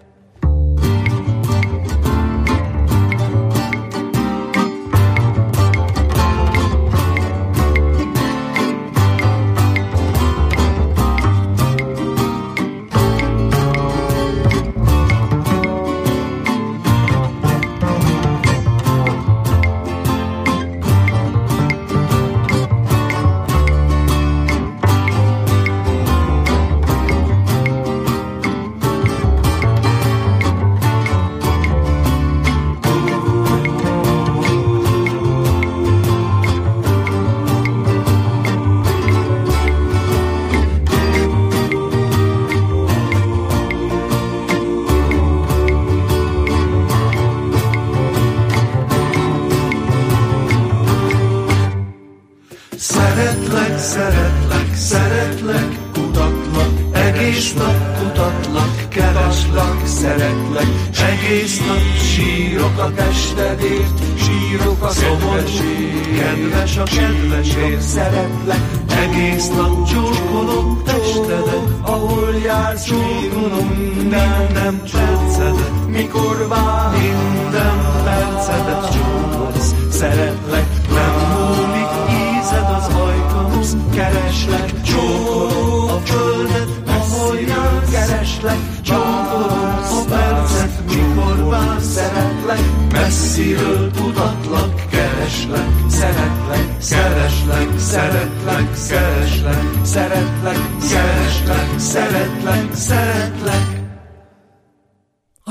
Szeretlek, szeretlek, szeretlek, kutatlak, egész nap kutatlak, kereslek, szeretlek, egész nap sírok a testedért, sírok a szomorúért, kedves a kedvesért, szeretlek, egész nap csókolom testedet, ahol jársz, csókolom minden percedet, mikor vár, minden percedet csókolsz, szeretlek, nem múlik ízed az ajkamhoz, kereslek, csókolom a földet, ahol jársz, kereslek, csókolom a percet, mikor vársz, szeretlek, messziről kutatlak, kereslek, szeretlek, kereslek, szeretlek, kereslek, szeretlek, kereslek, szeretlek, szeretlek.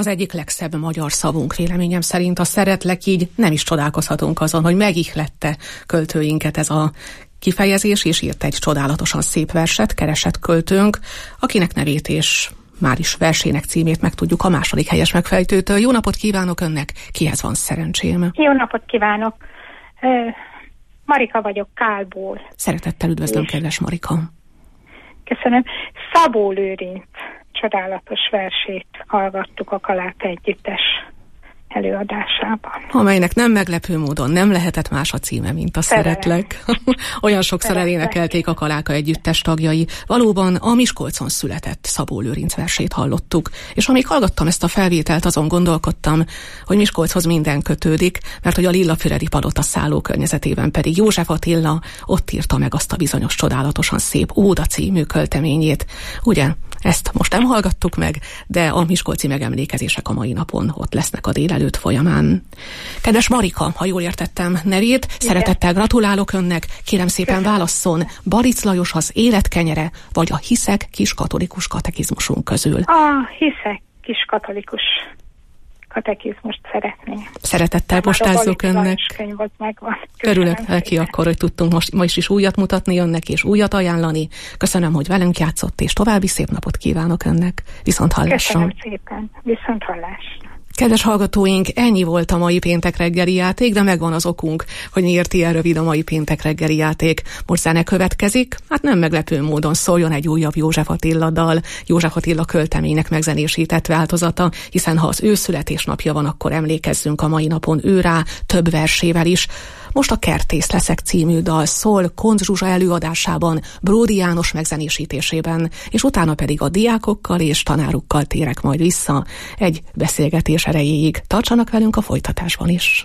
Az egyik legszebb magyar szavunk véleményem szerint, a szeretlek, így nem is csodálkozhatunk azon, hogy megihlette költőinket ez a kifejezés, és írt egy csodálatosan szép verset, keresett költőnk, akinek nevét és már is versének címét megtudjuk a második helyes megfejtőtől. Jó napot kívánok önnek, kihez van szerencsém? Jó napot kívánok! Marika vagyok Kálból. Szeretettel üdvözlöm, kedves Marika. Köszönöm. Szabó Lőrinc csodálatos versét hallgattuk a Kaláka Együttes előadásában. Amelynek nem meglepő módon nem lehetett más a címe, mint a Szeretlek. Olyan sokszor elénekelték a Kaláka Együttes tagjai. Valóban a Miskolcon született Szabó Lőrinc versét hallottuk. És amíg hallgattam ezt a felvételt, azon gondolkodtam, hogy Miskolchoz minden kötődik, mert hogy a Lillafüredi palota szálló környezetében pedig József Attila ott írta meg azt a bizonyos csodálatosan szép Óda című költeményét. Ugye? Ezt most nem hallgattuk meg, de a miskolci megemlékezések a mai napon ott lesznek a délelőtt folyamán. Kedves Marika, ha jól értettem nevét, szeretettel gratulálok önnek, kérem szépen válasszon, Baric Lajos az Élet kenyere, vagy a Hiszek kis katolikus katekizmusunk közül? A Hiszek kis katolikus katekizmust szeretném. Szeretettel postázzuk önnek. Örülök neki akkor, hogy tudtunk most is újat mutatni önnek, és újat ajánlani. Köszönöm, hogy velünk játszott, és további szép napot kívánok önnek. Viszont hallásra. Köszönöm szépen. Viszont hallásra. Kedves hallgatóink, ennyi volt a mai péntek reggeli játék, de megvan az okunk, hogy miért ilyen rövid a mai péntek reggeli játék. Most zene következik, hát nem meglepő módon szóljon egy újabb József Attila dal, József Attila költeménynek megzenésített változata, hiszen ha az ő születésnapja van, akkor emlékezzünk a mai napon ő rá több versével is. Most a Kertész leszek című dal szól Koncz Zsuzsa előadásában, Bródi János megzenésítésében, és utána pedig a diákokkal és tanárukkal térek majd vissza egy beszélgetés erejéig. Tartsanak velünk a folytatásban is!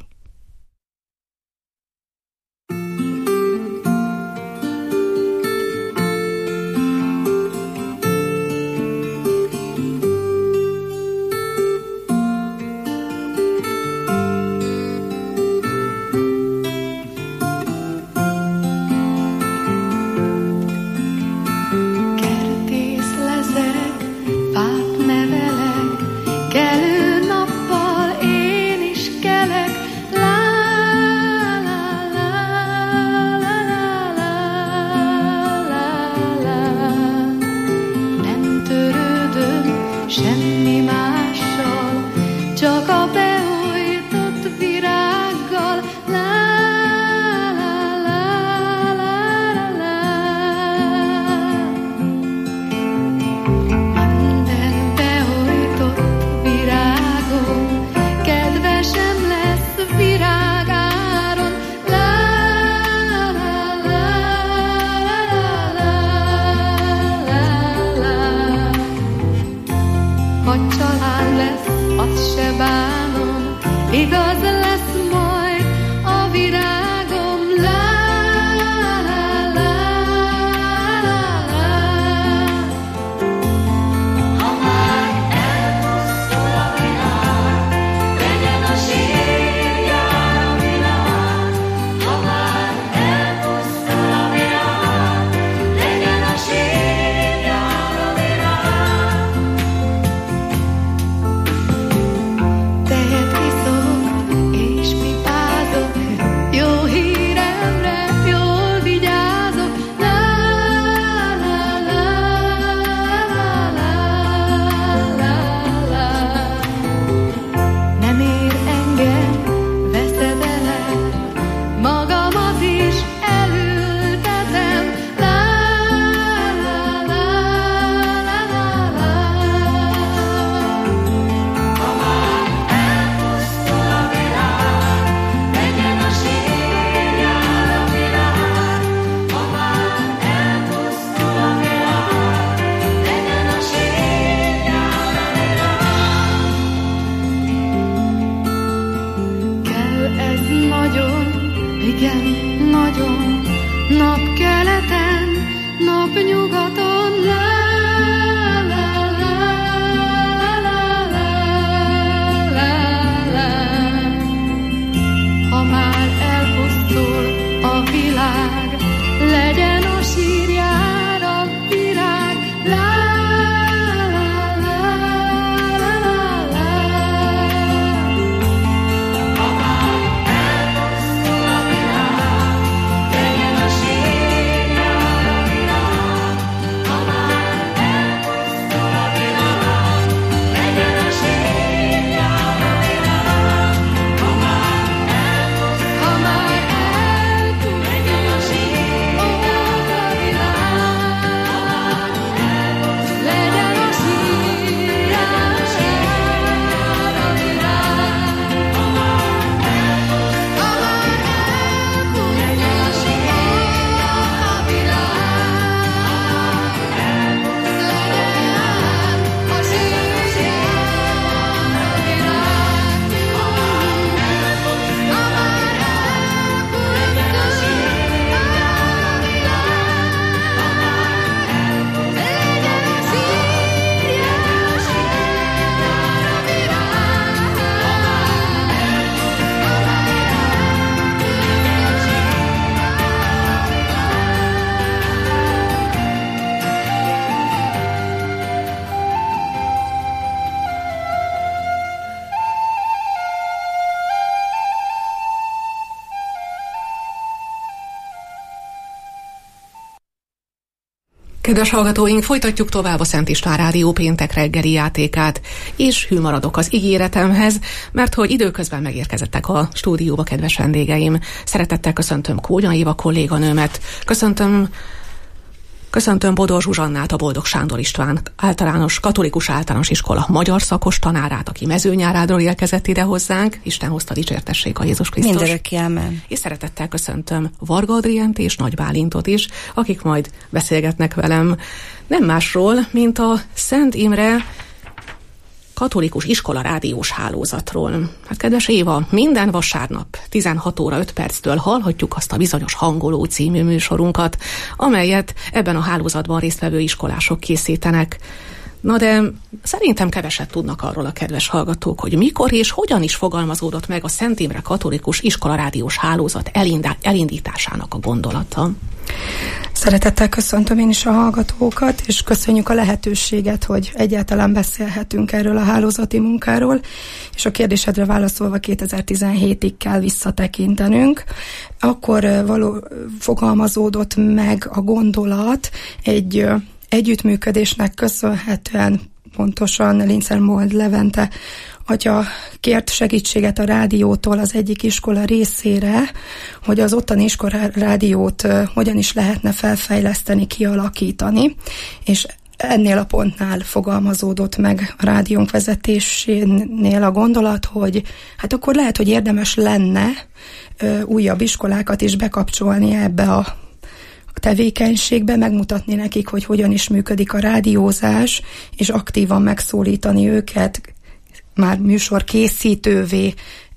Kedves hallgatóink, folytatjuk tovább a Szent István Rádió péntek reggeli játékát, és hű maradok az ígéretemhez, mert hogy időközben megérkezettek a stúdióba kedves vendégeim. Szeretettel köszöntöm Kónya Éva kolléganőmet, köszöntöm Bodor Zsuzsannát, a Boldog Sándor István katolikus általános iskola magyar szakos tanárát, aki Mezőnyárádról érkezett ide hozzánk. Isten hozta, dicsértessék a Jézus Krisztus. Mindörökké, amen. És szeretettel köszöntöm Varga Adriánt és Nagy Bálintot is, akik majd beszélgetnek velem nem másról, mint a Szent Imre katolikus iskola rádiós hálózatról. Hát kedves Éva, minden vasárnap 16 óra 5 perctől hallhatjuk azt a bizonyos Hangoló című műsorunkat, amelyet ebben a hálózatban résztvevő iskolások készítenek. Na de szerintem keveset tudnak arról a kedves hallgatók, hogy mikor és hogyan is fogalmazódott meg a Szent Imre katolikus iskola rádiós hálózat elindításának a gondolata. Szeretettel köszöntöm én is a hallgatókat, és köszönjük a lehetőséget, hogy egyáltalán beszélhetünk erről a hálózati munkáról, és a kérdésedre válaszolva 2017-ig kell visszatekintenünk. Akkor fogalmazódott meg a gondolat egy együttműködésnek köszönhetően, pontosan Lindszer-Mold Levente atya kért segítséget a rádiótól az egyik iskola részére, hogy az ottani iskola rádiót hogyan is lehetne felfejleszteni, kialakítani, és ennél a pontnál fogalmazódott meg a rádiónk vezetésénél a gondolat, hogy hát akkor lehet, hogy érdemes lenne újabb iskolákat is bekapcsolni ebbe a tevékenységbe, megmutatni nekik, hogy hogyan is működik a rádiózás, és aktívan megszólítani őket, már műsor készítővé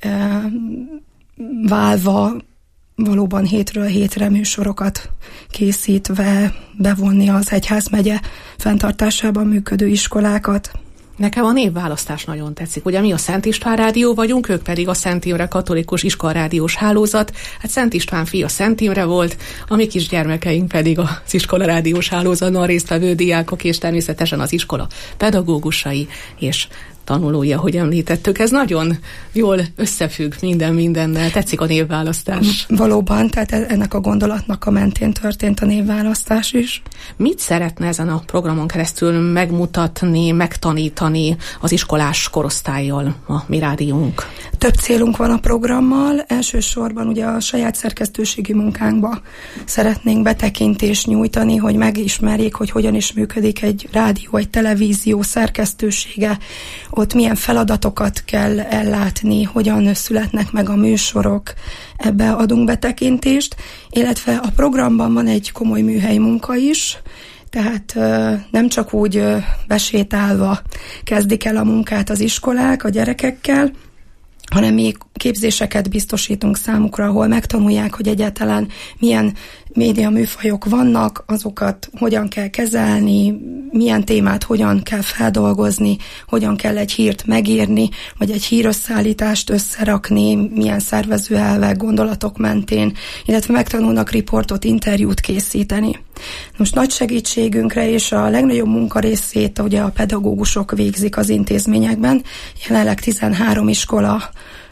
válva, valóban hétről hétre műsorokat készítve bevonni az egyházmegye fenntartásában működő iskolákat. Nekem a névválasztás nagyon tetszik. Ugye mi a Szent István Rádió vagyunk, ők pedig a Szent Imre katolikus iskolarádiós hálózat. Hát Szent István fia Szent Imre volt, a mi kisgyermekeink pedig az iskolarádiós hálózaton résztvevő diákok, és természetesen az iskola pedagógusai és tanulói, ahogy említettük. Ez nagyon jól összefügg mindennel. Tetszik a névválasztás. Valóban, tehát ennek a gondolatnak a mentén történt a névválasztás is. Mit szeretne ezen a programon keresztül megmutatni, megtanítani az iskolás korosztállyal a mi rádiónk? Több célunk van a programmal. Elsősorban ugye a saját szerkesztőségi munkánkba szeretnénk betekintést nyújtani, hogy megismerjék, hogy hogyan is működik egy rádió, egy televízió szerkesztősége, ott milyen feladatokat kell ellátni, hogyan születnek meg a műsorok, ebbe adunk betekintést, illetve a programban van egy komoly műhelyi munka is, tehát nem csak úgy besétálva kezdik el a munkát az iskolák a gyerekekkel, hanem mi képzéseket biztosítunk számukra, ahol megtanulják, hogy egyáltalán milyen média műfajok vannak, azokat hogyan kell kezelni, milyen témát hogyan kell feldolgozni, hogyan kell egy hírt megírni, vagy egy hírösszeállítást összerakni, milyen szervezőelvek, gondolatok mentén, illetve megtanulnak riportot, interjút készíteni. Most nagy segítségünkre és a legnagyobb munkarészét ugye a pedagógusok végzik az intézményekben. Jelenleg 13 iskola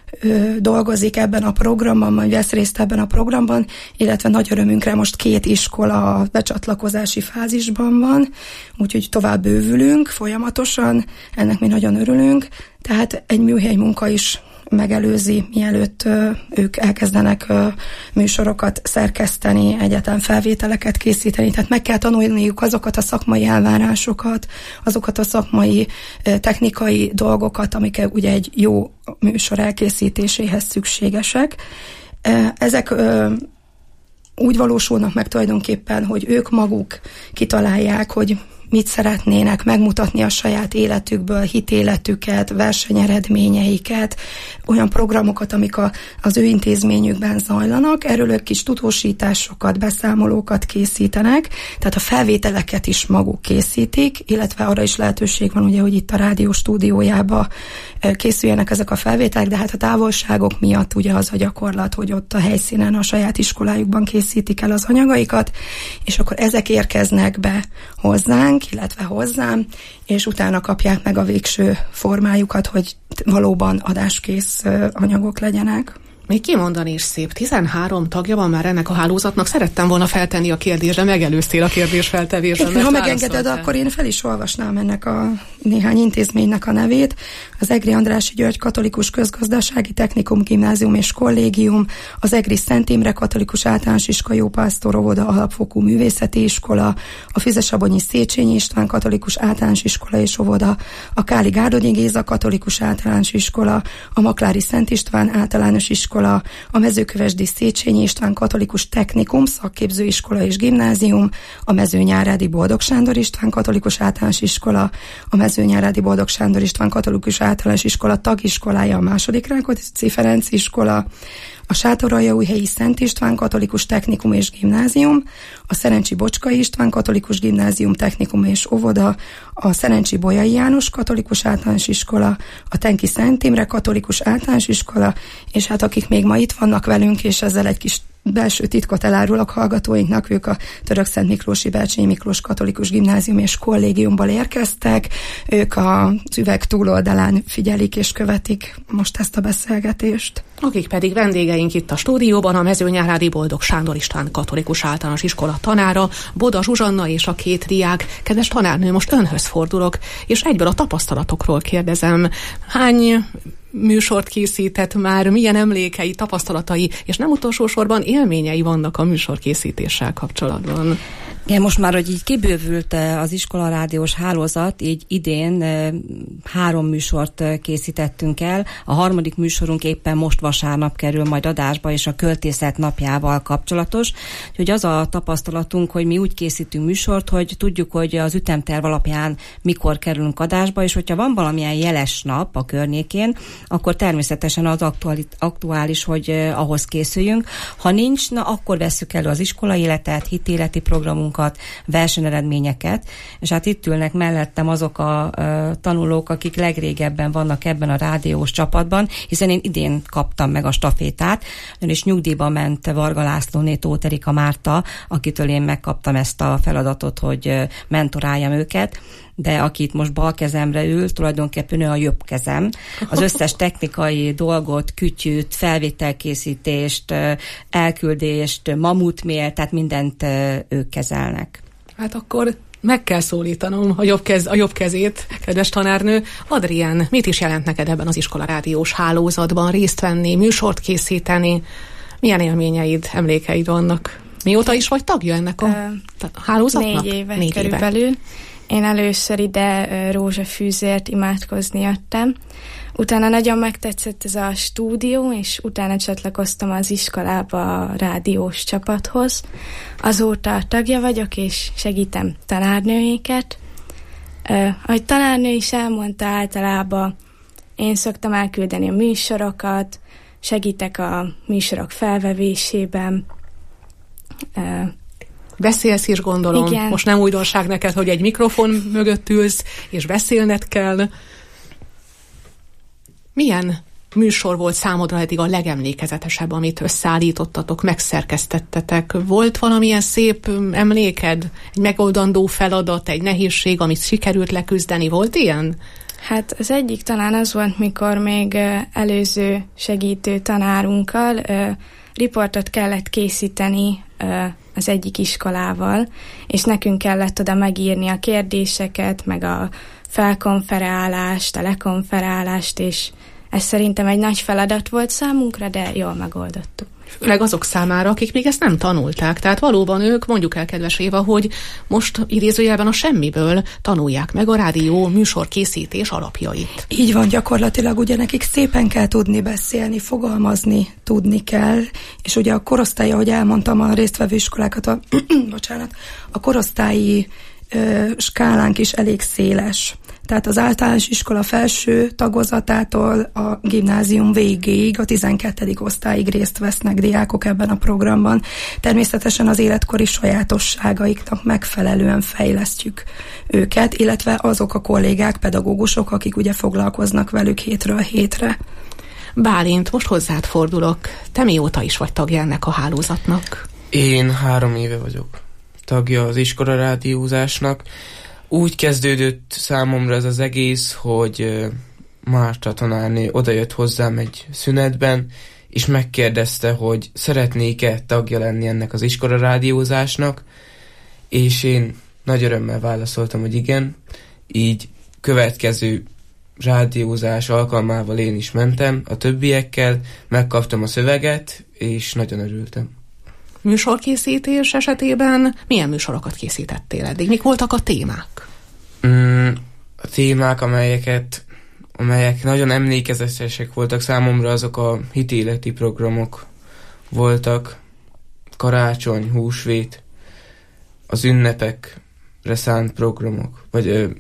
dolgozik ebben a programban, majd vesz részt ebben a programban, illetve nagy örömünkre most 2 iskola a becsatlakozási fázisban van, úgyhogy tovább bővülünk folyamatosan, ennek mi nagyon örülünk, tehát egy műhelyi munka is megelőzi, mielőtt ők elkezdenek műsorokat szerkeszteni, egyáltalán felvételeket készíteni. Tehát meg kell tanulniuk azokat a szakmai elvárásokat, azokat a szakmai technikai dolgokat, amik ugye egy jó műsor elkészítéséhez szükségesek. Ezek úgy valósulnak meg tulajdonképpen, hogy ők maguk kitalálják, hogy mit szeretnének megmutatni a saját életükből, hitéletüket, versenyeredményeiket, olyan programokat, amik az ő intézményükben zajlanak. Erről ők kis tudósításokat, beszámolókat készítenek, tehát a felvételeket is maguk készítik, illetve arra is lehetőség van, ugye, hogy itt a rádió stúdiójába készüljenek ezek a felvételek, de hát a távolságok miatt ugye az a gyakorlat, hogy ott a helyszínen a saját iskolájukban készítik el az anyagaikat, és akkor ezek érkeznek be hozzánk, illetve hozzám, és utána kapják meg a végső formájukat, hogy valóban adáskész anyagok legyenek. Még kimondani is szép. 13 tagja van már ennek a hálózatnak. Szerettem volna feltenni a kérdést, de megelőztél a kérdésfeltevésben. Ha megengeded, akkor én fel is olvasnám ennek a néhány intézménynek a nevét. Az Egri Andrássy György Katolikus Közgazdasági Technikum, Gimnázium és Kollégium, az Egri Szent Imre Katolikus Általános Iskola, Jópásztor óvoda, Alapfokú Művészeti Iskola, a Füzesabonyi Széchenyi István Katolikus Általános Iskola és óvoda, a Káli Gárdonyi Géza Katolikus Általános Iskola, a Maklári Szent István Általános Iskola, a Mezőkövesdi Széchenyi István Katolikus Technikum, Szakképzőiskola és Gimnázium, a Mezőnyárádi Boldog Sándor István Katolikus Általános Iskola, a Mezőnyárádi Boldog Sándor István Katolikus Általános Iskola tagiskolája, a II. Rákóczi Ferenc Iskola, a Sátoraljaújhelyi Szent István Katolikus Technikum és Gimnázium, a Szerencsi Bocskai István Katolikus Gimnázium, Technikum és óvoda, a Szerencsi Bolyai János Katolikus Általános Iskola, a Tenki Szent Imre Katolikus Általános Iskola, és hát akik még ma itt vannak velünk, és ezzel egy kis belső titkot elárulok hallgatóinknak, ők a Törökszent Miklósi Belcsényi Miklós Katolikus Gimnázium és Kollégiumból érkeztek, ők az üveg túloldalán figyelik és követik most ezt a beszélgetést. Akik pedig vendégeink itt a stúdióban, a Mezőnyárádi Boldog Sándor István Katolikus Általános Iskola tanára, Boda Zsuzsanna és a 2 diák. Kedves tanárnő, most önhöz fordulok, és egyből a tapasztalatokról kérdezem. Hány műsort készített már, milyen emlékei, tapasztalatai, és nem utolsó sorban élményei vannak a műsorkészítéssel kapcsolatban? Igen, most már, hogy így kibővült az iskolarádiós hálózat, így idén 3 műsort készítettünk el. A 3. műsorunk éppen most vasárnap kerül majd adásba, és a Költészet napjával kapcsolatos. Úgyhogy az a tapasztalatunk, hogy mi úgy készítünk műsort, hogy tudjuk, hogy az ütemterv alapján mikor kerülünk adásba, és hogyha van valamilyen jeles nap a környékén, akkor természetesen az aktuális, hogy ahhoz készüljünk. Ha nincs, na akkor vesszük elő az iskolaéletet, hitéleti programunkat, versenyeredményeket, és hát itt ülnek mellettem azok a tanulók, akik legrégebben vannak ebben a rádiós csapatban, hiszen én idén kaptam meg a stafétát, és nyugdíjba ment Varga Lászlóné, Tóth Erika Márta, akitől én megkaptam ezt a feladatot, hogy mentoráljam őket, de aki itt most bal kezemre ül, tulajdonképpen ő a jobb kezem. Az összes technikai dolgot, kütyűt, felvételkészítést, elküldést, mamutmél, tehát mindent ők kezelnek. Hát akkor meg kell szólítanom a jobb kezét, kedves tanárnő. Adrien, mit is jelent neked ebben az iskolarádiós hálózatban részt venni, műsort készíteni? Milyen élményeid, emlékeid vannak? Mióta is vagy tagja ennek a hálózatnak? 4 éve körülbelül. Én először ide rózsafűzért imádkozni jöttem. Utána nagyon megtetszett ez a stúdió, és utána csatlakoztam az iskolába a rádiós csapathoz. Azóta tagja vagyok, és segítem tanárnőiket. Ahogy tanárnő is elmondta, általában én szoktam elküldeni a műsorokat, segítek a műsorok felvevésében. Beszélsz is, gondolom. Igen. Most nem újdonság neked, hogy egy mikrofon mögött ülsz, és beszélned kell. Milyen műsor volt számodra eddig a legemlékezetesebb, amit összeállítottatok, megszerkesztettetek? Volt valamilyen szép emléked? Egy megoldandó feladat, egy nehézség, amit sikerült leküzdeni? Volt ilyen? Hát az egyik talán az volt, mikor még előző segítő tanárunkkal riportot kellett készíteni az egyik iskolával, és nekünk kellett oda megírni a kérdéseket, meg a felkonferálást, a lekonferálást, és ez szerintem egy nagy feladat volt számunkra, de jól megoldottuk. Főleg azok számára, akik még ezt nem tanulták. Tehát valóban ők, mondjuk el, kedves Éva, hogy most idézőjelben a semmiből tanulják meg a rádió műsorkészítés alapjait. Így van, gyakorlatilag ugye nekik szépen kell tudni beszélni, fogalmazni tudni kell, és ugye a korosztály, ahogy elmondtam, a résztvevő iskolákat, a korosztályi skálánk is elég széles. Tehát az általános iskola felső tagozatától a gimnázium végéig, a 12. osztályig részt vesznek diákok ebben a programban. Természetesen az életkori sajátosságaiknak megfelelően fejlesztjük őket, illetve azok a kollégák, pedagógusok, akik ugye foglalkoznak velük hétről hétre. Bálint, most hozzád fordulok. Te mióta is vagy tagja ennek a hálózatnak? Én 3 éve vagyok tagja az iskolarádiózásnak. Úgy kezdődött számomra ez az egész, hogy Márta tanárnő odajött hozzám egy szünetben, és megkérdezte, hogy szeretnék-e tagja lenni ennek az iskolarádiózásnak, és én nagy örömmel válaszoltam, hogy igen, így következő rádiózás alkalmával én is mentem a többiekkel, megkaptam a szöveget, és nagyon örültem. Műsorkészítés esetében milyen műsorokat készítettél eddig? Mik voltak a témák? A témák, amelyek nagyon emlékezetesek voltak számomra, azok a hitéleti programok voltak. Karácsony, húsvét, az ünnepekre szánt programok, vagy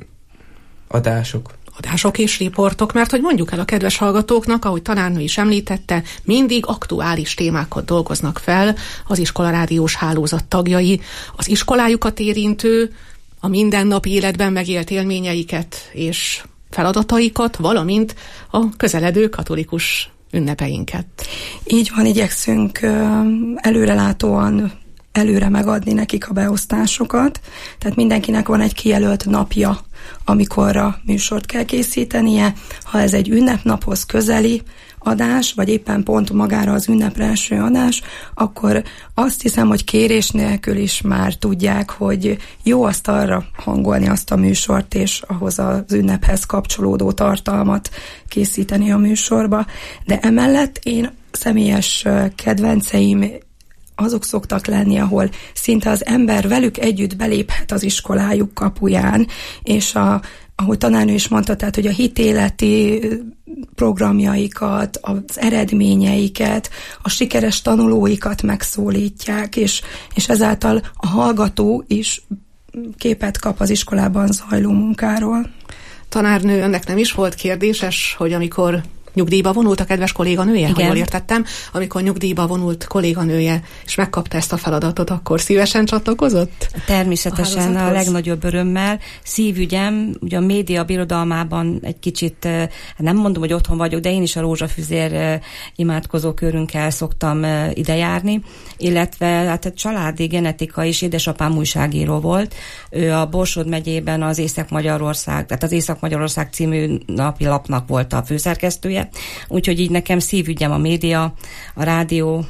adások. Adások és riportok, mert hogy mondjuk el a kedves hallgatóknak, ahogy tanárnő is említette, mindig aktuális témákat dolgoznak fel az iskolarádiós hálózat tagjai, az iskolájukat érintő, a mindennapi életben megélt élményeiket és feladataikat, valamint a közeledő katolikus ünnepeinket. Így van, igyekszünk előrelátóan előre megadni nekik a beosztásokat, tehát mindenkinek van egy kijelölt napja, amikorra műsort kell készítenie. Ha ez egy ünnepnaphoz közeli adás, vagy éppen pont magára az ünnepre eső adás, akkor azt hiszem, hogy kérés nélkül is már tudják, hogy jó azt arra hangolni azt a műsort, és ahhoz az ünnephez kapcsolódó tartalmat készíteni a műsorba. De emellett én személyes kedvenceim azok szoktak lenni, ahol szinte az ember velük együtt beléphet az iskolájuk kapuján, és ahogy tanárnő is mondta, tehát, hogy a hitéleti programjaikat, az eredményeiket, a sikeres tanulóikat megszólítják, és ezáltal a hallgató is képet kap az iskolában zajló munkáról. Tanárnő, önnek nem is volt kérdéses, hogy amikor nyugdíjba vonult a kedves kolléganője, ha jól értettem, amikor nyugdíjba vonult kolléganője, és megkapta ezt a feladatot, akkor szívesen csatlakozott? Természetesen a legnagyobb örömmel. Szívügyem, ugye a média birodalmában egy kicsit, nem mondom, hogy otthon vagyok, de én is a Rózsafüzér imádkozó körünkkel szoktam ide járni, illetve hát a családi genetika is, édesapám újságíró volt. Ő a Borsod megyében az Észak-Magyarország, tehát az Észak-Magyarország című napilapnak volt a főszerkesztője. Úgyhogy így nekem szívügyem a média, a rádió,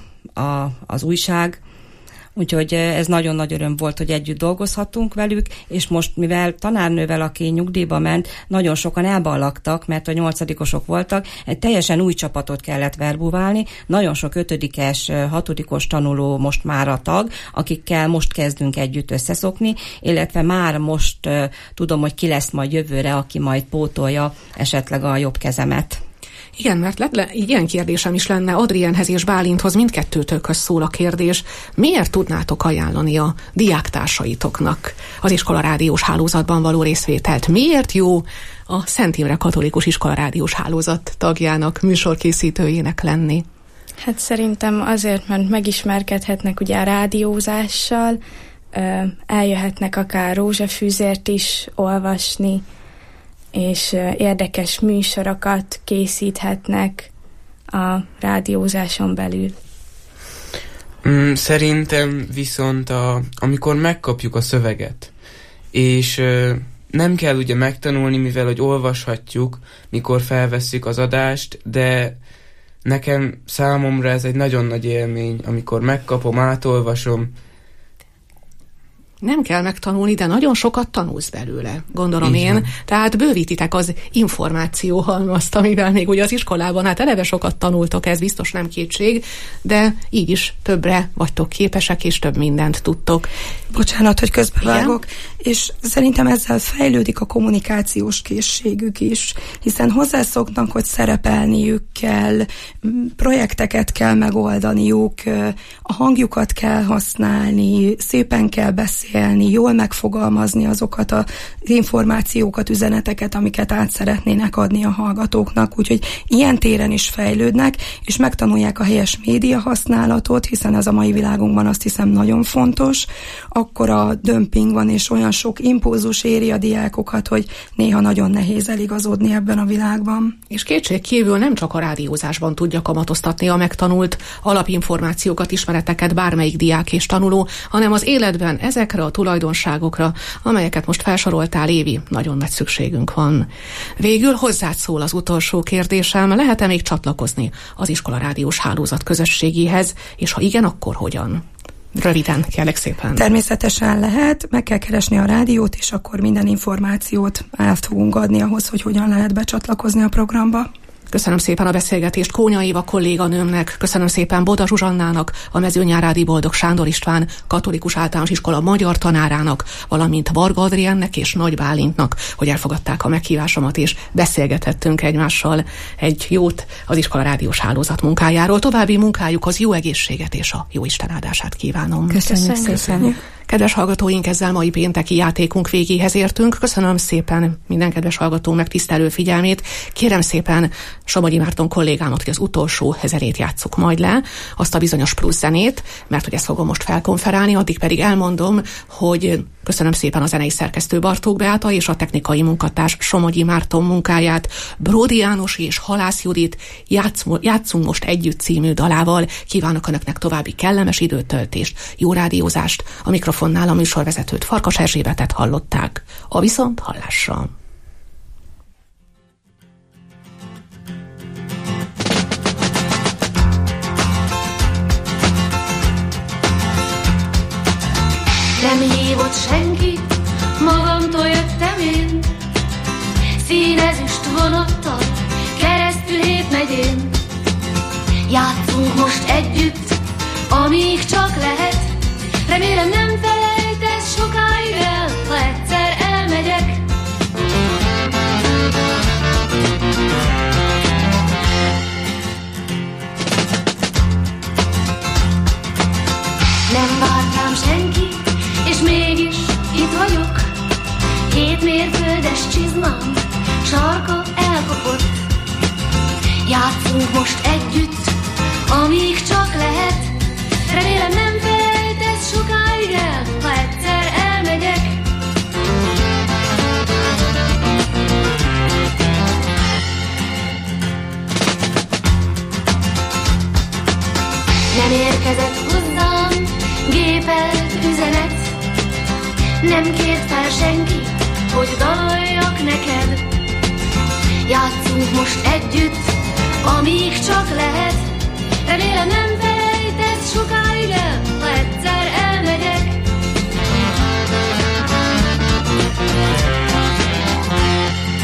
az újság, úgyhogy ez nagyon nagy öröm volt, hogy együtt dolgozhattunk velük, és most mivel tanárnővel, aki nyugdíjba ment, nagyon sokan elballagtak, mert a 8-osok voltak, egy teljesen új csapatot kellett verbuválni, nagyon sok 5-es, 6-os tanuló most már a tag, akikkel most kezdünk együtt összeszokni, illetve már most tudom, hogy ki lesz majd jövőre, aki majd pótolja esetleg a jobb kezemet. Igen, mert ilyen kérdésem is lenne Adrienhez és Bálinthoz, mindkettőtökhöz szól a kérdés. Miért tudnátok ajánlani a diáktársaitoknak az iskolarádiós hálózatban való részvételt? Miért jó a Szent Imre Katolikus Iskolarádiós Hálózat tagjának, műsorkészítőjének lenni? Hát szerintem azért, mert megismerkedhetnek ugye a rádiózással, eljöhetnek akár Rózsafűzért is olvasni, és érdekes műsorokat készíthetnek a rádiózáson belül. Szerintem viszont amikor megkapjuk a szöveget, és nem kell ugye megtanulni, mivel hogy olvashatjuk, mikor felvesszük az adást, de számomra ez egy nagyon nagy élmény, amikor megkapom, átolvasom. Nem kell megtanulni, de nagyon sokat tanulsz belőle, gondolom én. Tehát bővítitek az információhalmazt, amivel még ugye az iskolában, hát eleve sokat tanultok, ez biztos nem kétség, de így is többre vagytok képesek, és több mindent tudtok. Bocsánat, hogy közbevágok, és szerintem ezzel fejlődik a kommunikációs készségük is, hiszen hozzászoknak, hogy szerepelniük kell, projekteket kell megoldaniuk, a hangjukat kell használni, szépen kell beszélni, jól megfogalmazni azokat az információkat, üzeneteket, amiket át szeretnének adni a hallgatóknak, úgyhogy ilyen téren is fejlődnek, és megtanulják a helyes média használatot, hiszen ez a mai világunkban azt hiszem nagyon fontos. Akkor a dömping van, és olyan sok impulzus éri a diákokat, hogy néha nagyon nehéz eligazodni ebben a világban. És kétségkívül nem csak a rádiózásban tudja kamatoztatni a megtanult alapinformációkat, ismereteket bármelyik diák és tanuló, hanem az életben ezekre ezekre a tulajdonságokra, amelyeket most felsoroltál, Évi, nagyon nagy szükségünk van. Végül hozzád szól az utolsó kérdésem, lehet-e még csatlakozni az Iskola Rádiós Hálózat közösségéhez, és ha igen, akkor hogyan? Röviden, kérlek szépen. Természetesen lehet, meg kell keresni a rádiót, és akkor minden információt át fogunk adni ahhoz, hogy hogyan lehet becsatlakozni a programba. Köszönöm szépen a beszélgetést Kónya Éva kolléganőmnek, köszönöm szépen Boda Zsuzsannának, a Mezőnyárádi Boldog Sándor István Katolikus Általános Iskola magyar tanárának, valamint Varga Adriennek és Nagy Bálintnak, hogy elfogadták a meghívásomat, és beszélgethettünk egymással egy jót az Iskola Rádiós Hálózat munkájáról. További munkájukhoz jó egészséget és a jó Isten áldását kívánom. Köszönjük szépen. Kedves hallgatóink, ezzel mai pénteki játékunk végéhez értünk. Köszönöm szépen minden kedves hallgató megtisztelő figyelmét. Kérem szépen Somogyi Márton kollégámat, hogy az utolsó zenét játsszuk majd le, azt a bizonyos plusz zenét, mert hogy ezt fogom most felkonferálni, addig pedig elmondom, hogy köszönöm szépen a zenei szerkesztő Bartók Beáta és a technikai munkatárs Somogyi Márton munkáját. Bródi János és Halász Judit Játszunk most együtt című dalával. Kívánok önöknek további kellemes időtöltést, jó rádiózást. A mikrofonnál a műsorvezetőt, Farkas Erzsébetet hallották. A viszont hallásra. Nem hívott senki, magamtól jöttem én. Színezüst vonattal, keresztül 7 megyén. Játszunk most együtt, amíg csak lehet. Remélem nem felejtesz sokáig el, ha egyszer elmegyek. Nem várt rám senki, és mégis itt vagyok. 7 mérföldes csizmám, sarka elkopott. Játszunk most együtt, amíg csak lehet. Remélem nem felejtesz sokáig el, ha egyszer elmegyek. Nem érkezett hozzám gépelt üzenet, nem kért fel senki, hogy daloljak neked. Játszunk most együtt, amíg csak lehet. Remélem nem felejtesz sokáig el, ha egyszer elmegyek.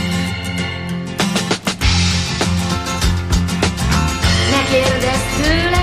Ne kérdezz tőlem,